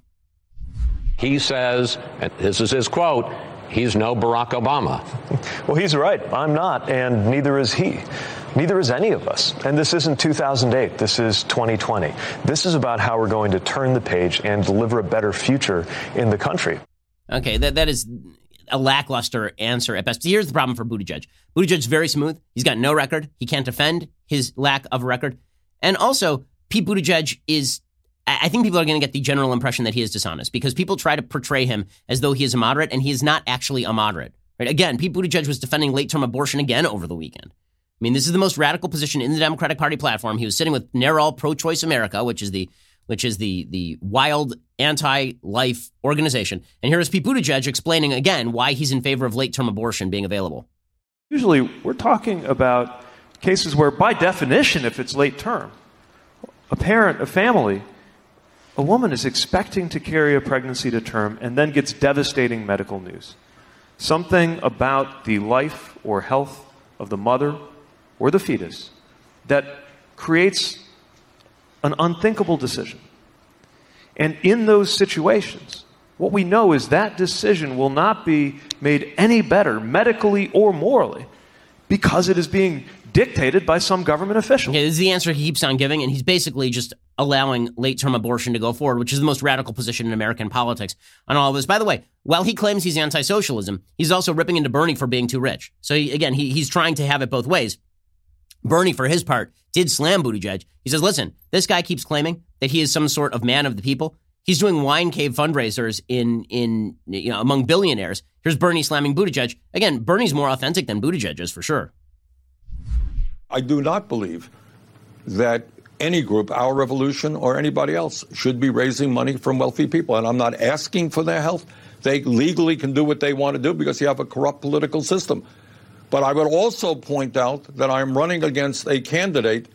He says, and this is his quote, he's no Barack Obama. Well, he's right. I'm not, and neither is he. Neither is any of us. And this isn't 2008. This is 2020. This is about how we're going to turn the page and deliver a better future in the country. Okay, that is a lackluster answer at best. Here's the problem for Buttigieg. Buttigieg's very smooth. He's got no record. He can't defend his lack of a record. And also, Pete Buttigieg is, I think people are going to get the general impression that he is dishonest because people try to portray him as though he is a moderate, and he is not actually a moderate. Right? Again, Pete Buttigieg was defending late-term abortion again over the weekend. I mean, this is the most radical position in the Democratic Party platform. He was sitting with NARAL Pro-Choice America, which is the wild anti-life organization. And here is Pete Buttigieg explaining again why he's in favor of late-term abortion being available. Usually, we're talking about cases where, by definition, if it's late term, a parent, a family, a woman is expecting to carry a pregnancy to term and then gets devastating medical news. Something about the life or health of the mother or the fetus that creates an unthinkable decision. And in those situations, what we know is that decision will not be made any better medically or morally because it is being dictated by some government official. Okay, this is the answer he keeps on giving, and he's basically just allowing late-term abortion to go forward, which is the most radical position in American politics on all of this. By the way, while he claims he's anti-socialism, he's also ripping into Bernie for being too rich. So he's trying to have it both ways. Bernie, for his part, did slam Buttigieg. He says, listen, this guy keeps claiming that he is some sort of man of the people. He's doing wine cave fundraisers in among billionaires. Here's Bernie slamming Buttigieg. Again, Bernie's more authentic than Buttigieg is, for sure. I do not believe that any group, our revolution or anybody else, should be raising money from wealthy people. And I'm not asking for their help. They legally can do what they want to do because you have a corrupt political system. But I would also point out that I'm running against a candidate,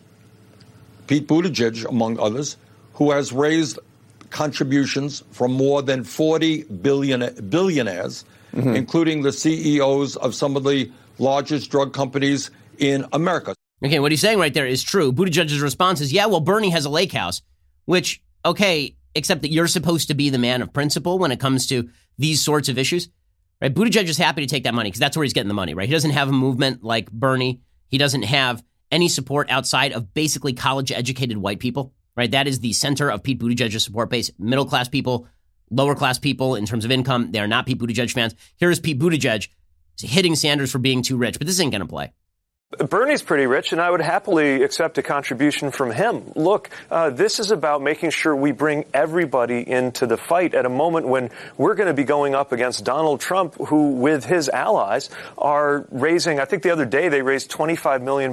Pete Buttigieg, among others, who has raised contributions from more than 40 billionaires, including the CEOs of some of the largest drug companies in America. Okay, what he's saying right there is true. Buttigieg's response is, yeah, well, Bernie has a lake house, which, okay, except that you're supposed to be the man of principle when it comes to these sorts of issues, right? Buttigieg is happy to take that money because that's where he's getting the money, right? He doesn't have a movement like Bernie. He doesn't have any support outside of basically college-educated white people, right? That is the center of Pete Buttigieg's support base. Middle-class people, lower-class people in terms of income, they are not Pete Buttigieg fans. Here is Pete Buttigieg hitting Sanders for being too rich, but this ain't going to play. Bernie's pretty rich, and I would happily accept a contribution from him. Look, this is about making sure we bring everybody into the fight at a moment when we're going to be going up against Donald Trump, who, with his allies, are raising, I think the other day they raised $25 million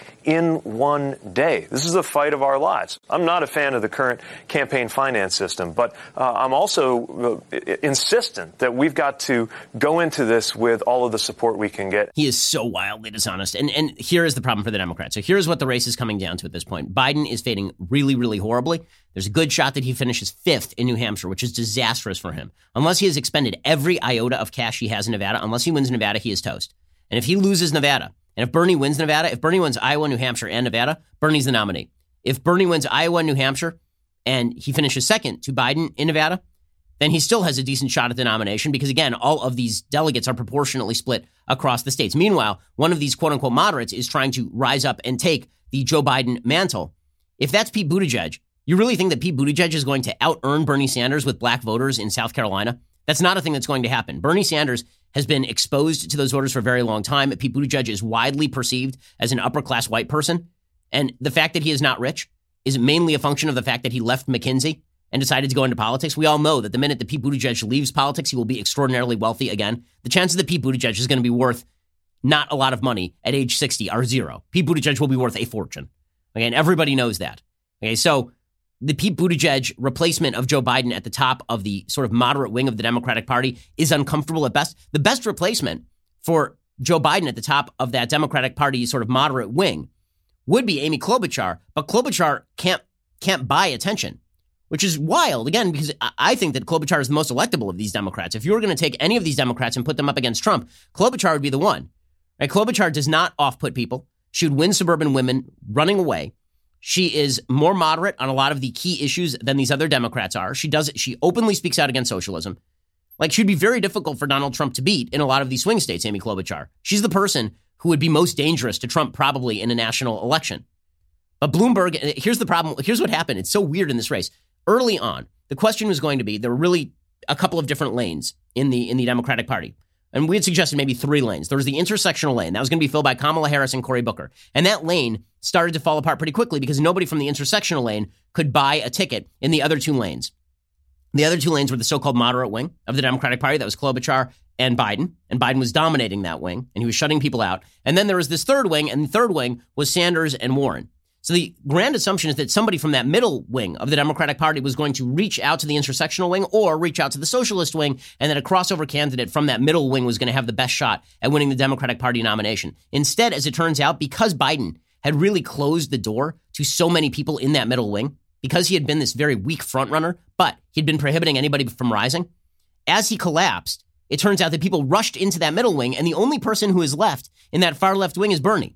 in one day. This is the fight of our lives. I'm not a fan of the current campaign finance system, but I'm also insistent that we've got to go into this with all of the support we can get. He is so wildly dishonest. And here is the problem for the Democrats. So here's what the race is coming down to at this point. Biden is fading really, really horribly. There's a good shot that he finishes 5th in New Hampshire, which is disastrous for him. Unless he has expended every iota of cash he has in Nevada, unless he wins Nevada, he is toast. And if he loses Nevada, and if Bernie wins Nevada, if Bernie wins Iowa, New Hampshire, and Nevada, Bernie's the nominee. If Bernie wins Iowa and New Hampshire, and he finishes 2nd to Biden in Nevada, then he still has a decent shot at the nomination because, again, all of these delegates are proportionately split across the states. Meanwhile, one of these quote-unquote moderates is trying to rise up and take the Joe Biden mantle. If that's Pete Buttigieg, you really think that Pete Buttigieg is going to out-earn Bernie Sanders with black voters in South Carolina? That's not a thing that's going to happen. Bernie Sanders has been exposed to those voters for a very long time. Pete Buttigieg is widely perceived as an upper-class white person. And the fact that he is not rich is mainly a function of the fact that he left McKinsey and decided to go into politics. We all know that the minute that Pete Buttigieg leaves politics, he will be extraordinarily wealthy again. The chances that Pete Buttigieg is going to be worth not a lot of money at age 60 are zero. Pete Buttigieg will be worth a fortune. Okay, and everybody knows that. Okay, so the Pete Buttigieg replacement of Joe Biden at the top of the sort of moderate wing of the Democratic Party is uncomfortable at best. The best replacement for Joe Biden at the top of that Democratic Party sort of moderate wing would be Amy Klobuchar, but Klobuchar can't buy attention, which is wild, again, because I think that Klobuchar is the most electable of these Democrats. If you were going to take any of these Democrats and put them up against Trump, Klobuchar would be the one. Right? Klobuchar does not off-put people. She would win suburban women running away. She is more moderate on a lot of the key issues than these other Democrats are. She openly speaks out against socialism. Like, she'd be very difficult for Donald Trump to beat in a lot of these swing states, Amy Klobuchar. She's the person who would be most dangerous to Trump probably in a national election. But Bloomberg, here's the problem. Here's what happened. It's so weird in this race. Early on, the question was going to be, there were really a couple of different lanes in the Democratic Party. And we had suggested maybe 3 lanes. There was the intersectional lane. That was going to be filled by Kamala Harris and Cory Booker. And that lane started to fall apart pretty quickly because nobody from the intersectional lane could buy a ticket in the other 2 lanes. The other 2 lanes were the so-called moderate wing of the Democratic Party. That was Klobuchar and Biden. And Biden was dominating that wing, and he was shutting people out. And then there was this 3rd wing, and the 3rd wing was Sanders and Warren. So the grand assumption is that somebody from that middle wing of the Democratic Party was going to reach out to the intersectional wing or reach out to the socialist wing, and that a crossover candidate from that middle wing was going to have the best shot at winning the Democratic Party nomination. Instead, as it turns out, because Biden had really closed the door to so many people in that middle wing, because he had been this very weak frontrunner, but he'd been prohibiting anybody from rising, as he collapsed, it turns out that people rushed into that middle wing, and the only person who is left in that far left wing is Bernie.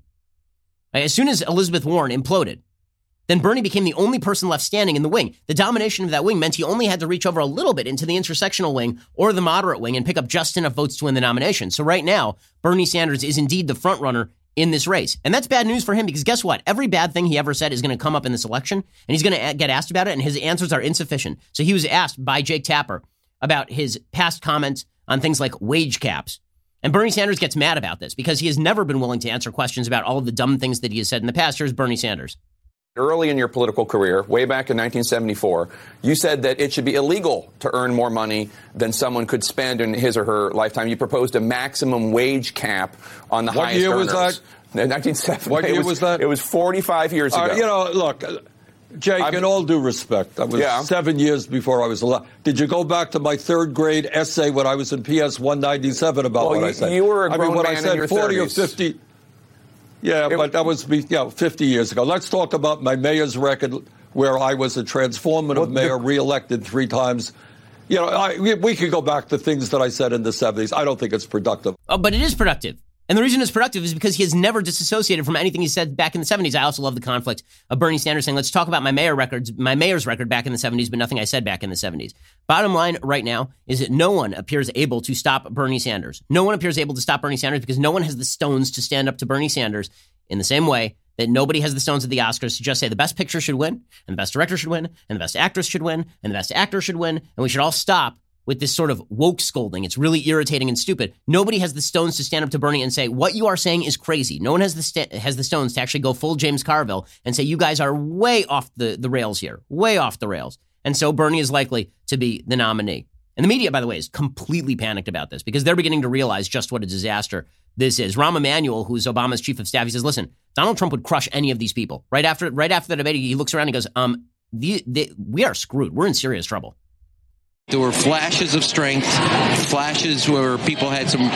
As soon as Elizabeth Warren imploded, then Bernie became the only person left standing in the wing. The domination of that wing meant he only had to reach over a little bit into the intersectional wing or the moderate wing and pick up just enough votes to win the nomination. So right now, Bernie Sanders is indeed the front runner in this race. And that's bad news for him because guess what? Every bad thing he ever said is going to come up in this election, and he's going to get asked about it, and his answers are insufficient. So he was asked by Jake Tapper about his past comments on things like wage caps. And Bernie Sanders gets mad about this because he has never been willing to answer questions about all of the dumb things that he has said in the past. Here's Bernie Sanders. Early in your political career, way back in 1974, you said that it should be illegal to earn more money than someone could spend in his or her lifetime. You proposed a maximum wage cap on the highest earners. What year was that? 1970. What year was that? It was 45 years ago. Look, Jake, in all due respect, I was 7 years before I was alive. Did you go back to my third grade essay when I was in PS 197 about what I said? You were a grown what man I said, in your 40 30s. or 50. Yeah, but that was 50 years ago. Let's talk about my mayor's record, where I was a transformative mayor, reelected 3 times. You know, we could go back to things that I said in the 70s. I don't think it's productive. Oh, but it is productive. And the reason it's productive is because he has never disassociated from anything he said back in the 70s. I also love the conflict of Bernie Sanders saying, let's talk about my mayor's record back in the 70s, but nothing I said back in the 70s. Bottom line right now is that no one appears able to stop Bernie Sanders. No one appears able to stop Bernie Sanders because no one has the stones to stand up to Bernie Sanders in the same way that nobody has the stones at the Oscars to just say the best picture should win, and the best director should win, and the best actress should win, and the best actor should win, and we should all stop with this sort of woke scolding. It's really irritating and stupid. Nobody has the stones to stand up to Bernie and say, what you are saying is crazy. No one has the stones to actually go full James Carville and say, you guys are way off the rails here, way off the rails. And so Bernie is likely to be the nominee. And the media, by the way, is completely panicked about this because they're beginning to realize just what a disaster this is. Rahm Emanuel, who's Obama's chief of staff, he says, listen, Donald Trump would crush any of these people. Right after the debate, he looks around and goes, we are screwed. We're in serious trouble. There were flashes of strength, flashes where people had some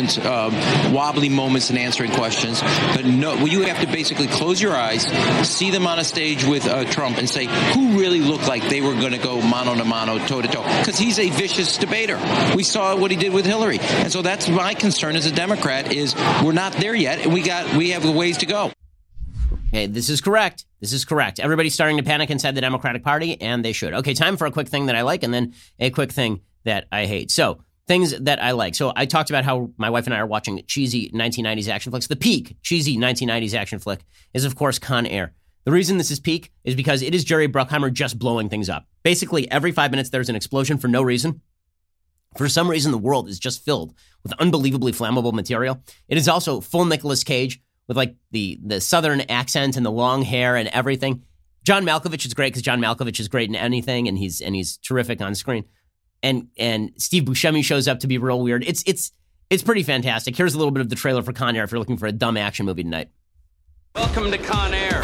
wobbly moments in answering questions. But no, you have to basically close your eyes, see them on a stage with Trump and say, who really looked like they were going to go mano a mano, toe to toe? Because he's a vicious debater. We saw what he did with Hillary. And so that's my concern as a Democrat is we're not there yet, and we have a ways to go. Okay, this is correct. This is correct. Everybody's starting to panic inside the Democratic Party, and they should. Okay, time for a quick thing that I like and then a quick thing that I hate. So, things that I like. So, I talked about how my wife and I are watching cheesy 1990s action flicks. The peak cheesy 1990s action flick is, of course, Con Air. The reason this is peak is because it is Jerry Bruckheimer just blowing things up. Basically, every 5 minutes, there's an explosion for no reason. For some reason, the world is just filled with unbelievably flammable material. It is also full Nicolas Cage, with like the Southern accent and the long hair and everything. John Malkovich is great because John Malkovich is great in anything, and he's terrific on screen. And Steve Buscemi shows up to be real weird. It's pretty fantastic. Here's a little bit of the trailer for Con Air if you're looking for a dumb action movie tonight. Welcome to Con Air.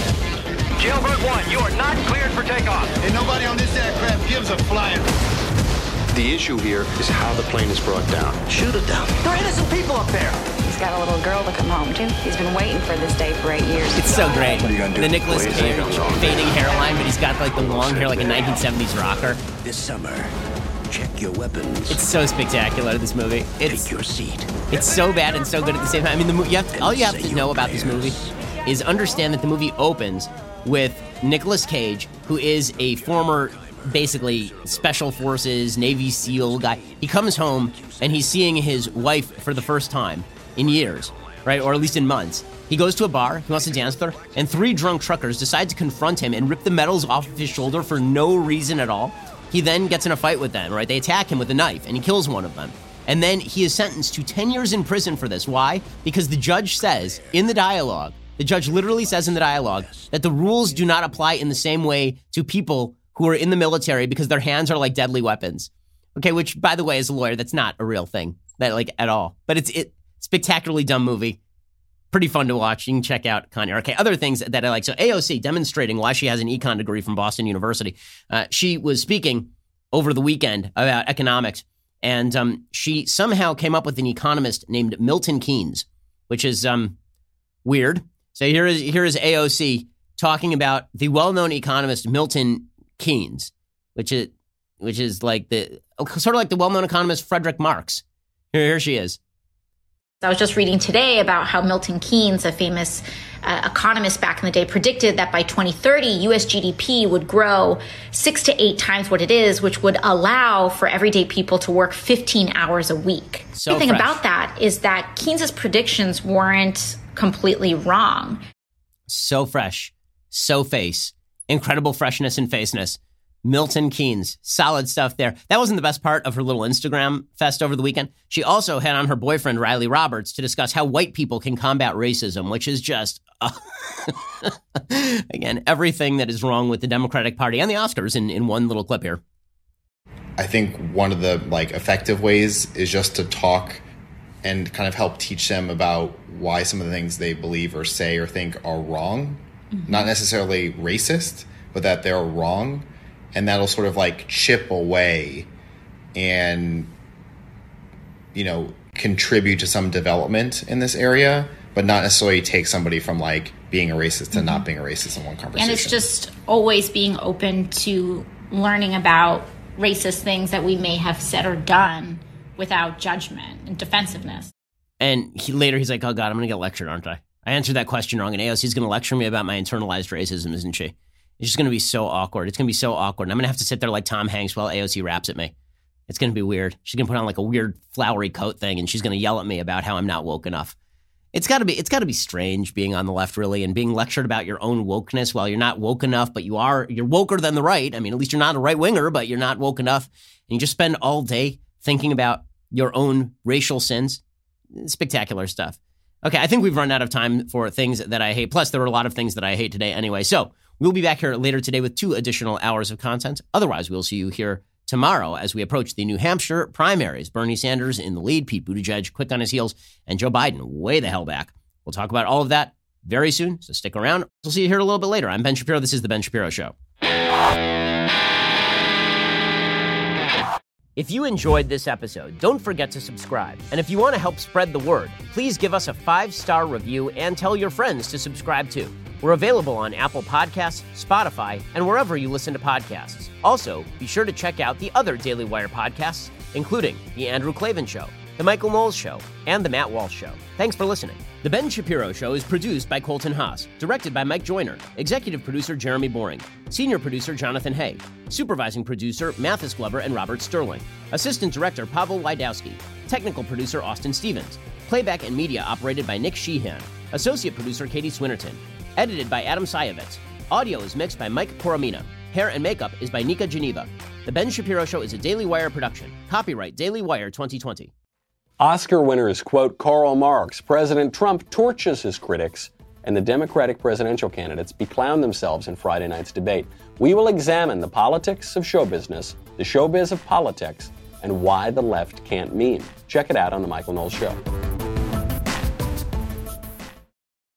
Jailbird 1, you are not cleared for takeoff. And nobody on this aircraft gives a flying. The issue here is how the plane is brought down. Shoot it down. There are innocent people up there. He's got a little girl to come home to. He's been waiting for this day for 8 years. It's so great. What are you gonna do? The Nicolas Cage fading hairline, but he's got like the long hair like a 1970s rocker. This summer, check your weapons. It's so spectacular, this movie. Take your seat. It's so bad and so good at the same time. I mean, all you have to know about this movie is understand that the movie opens with Nicolas Cage, who is a former, basically, Special Forces, Navy SEAL guy. He comes home and he's seeing his wife for the first time in years, right? Or at least in months. He goes to a bar, he wants to dance with her, and 3 drunk truckers decide to confront him and rip the medals off of his shoulder for no reason at all. He then gets in a fight with them, right? They attack him with a knife, and he kills one of them. And then he is sentenced to 10 years in prison for this. Why? Because the judge says in the dialogue, the judge literally says in the dialogue that the rules do not apply in the same way to people who are in the military because their hands are like deadly weapons. Okay, which, by the way, as a lawyer, that's not a real thing, that like at all. But it's spectacularly dumb movie. Pretty fun to watch. You can check out Con Air. Okay, other things that I like. So AOC demonstrating why she has an econ degree from Boston University. She was speaking over the weekend about economics, and she somehow came up with an economist named Milton Keynes, which is weird. So here is AOC talking about the well-known economist Milton Keynes, which is like sort of like the well-known economist Frederick Marx. Here she is. I was just reading today about how Milton Keynes, a famous economist back in the day, predicted that by 2030, U.S. GDP would grow 6 to 8 times what it is, which would allow for everyday people to work 15 hours a week. So the thing about that is that Keynes's predictions weren't completely wrong. So fresh, so face, incredible freshness and faceness. Milton Keynes, solid stuff there. That wasn't the best part of her little Instagram fest over the weekend. She also had on her boyfriend, Riley Roberts, to discuss how white people can combat racism, which is just, again, everything that is wrong with the Democratic Party and the Oscars in one little clip here. I think one of the effective ways is just to talk and kind of help teach them about why some of the things they believe or say or think are wrong, not necessarily racist, but that they're wrong, and that'll sort of like chip away and, you know, contribute to some development in this area, but not necessarily take somebody from like being a racist to not being a racist in one conversation. And it's just always being open to learning about racist things that we may have said or done without judgment and defensiveness. And he's like, oh God, I'm going to get lectured, aren't I? I answered that question wrong, and AOC's going to lecture me about my internalized racism, isn't she? It's just going to be so awkward. It's going to be so awkward. And I'm going to have to sit there like Tom Hanks while AOC raps at me. It's going to be weird. She's going to put on like a weird flowery coat thing, and she's going to yell at me about how I'm not woke enough. It's got to be strange being on the left, really, and being lectured about your own wokeness while you're not woke enough, but you're woker than the right. I mean, at least you're not a right winger, but you're not woke enough. And you just spend all day thinking about your own racial sins. Spectacular stuff. Okay, I think we've run out of time for things that I hate. Plus, there were a lot of things that I hate today anyway. So we'll be back here later today with 2 additional hours of content. Otherwise, we'll see you here tomorrow as we approach the New Hampshire primaries. Bernie Sanders in the lead, Pete Buttigieg quick on his heels, and Joe Biden way the hell back. We'll talk about all of that very soon, so stick around. We'll see you here a little bit later. I'm Ben Shapiro. This is The Ben Shapiro Show. If you enjoyed this episode, don't forget to subscribe. And if you want to help spread the word, please give us a 5-star review and tell your friends to subscribe too. We're available on Apple Podcasts, Spotify, and wherever you listen to podcasts. Also, be sure to check out the other Daily Wire podcasts, including The Andrew Klavan Show, The Michael Knowles Show, and The Matt Walsh Show. Thanks for listening. The Ben Shapiro Show is produced by Colton Haas, directed by Mike Joyner, executive producer Jeremy Boring, senior producer Jonathan Hay, supervising producer Mathis Glover and Robert Sterling, assistant director Pavel Wydowski, technical producer Austin Stevens, playback and media operated by Nick Sheehan, associate producer Katie Swinnerton, edited by Adam Sayevitz. Audio is mixed by Mike Coromina. Hair and makeup is by Nika Geneva. The Ben Shapiro Show is a Daily Wire production. Copyright Daily Wire 2020. Oscar winners quote Karl Marx. President Trump torches his critics, and the Democratic presidential candidates beclown themselves in Friday night's debate. We will examine the politics of show business, the showbiz of politics, and why the left can't meme. Check it out on The Michael Knowles Show.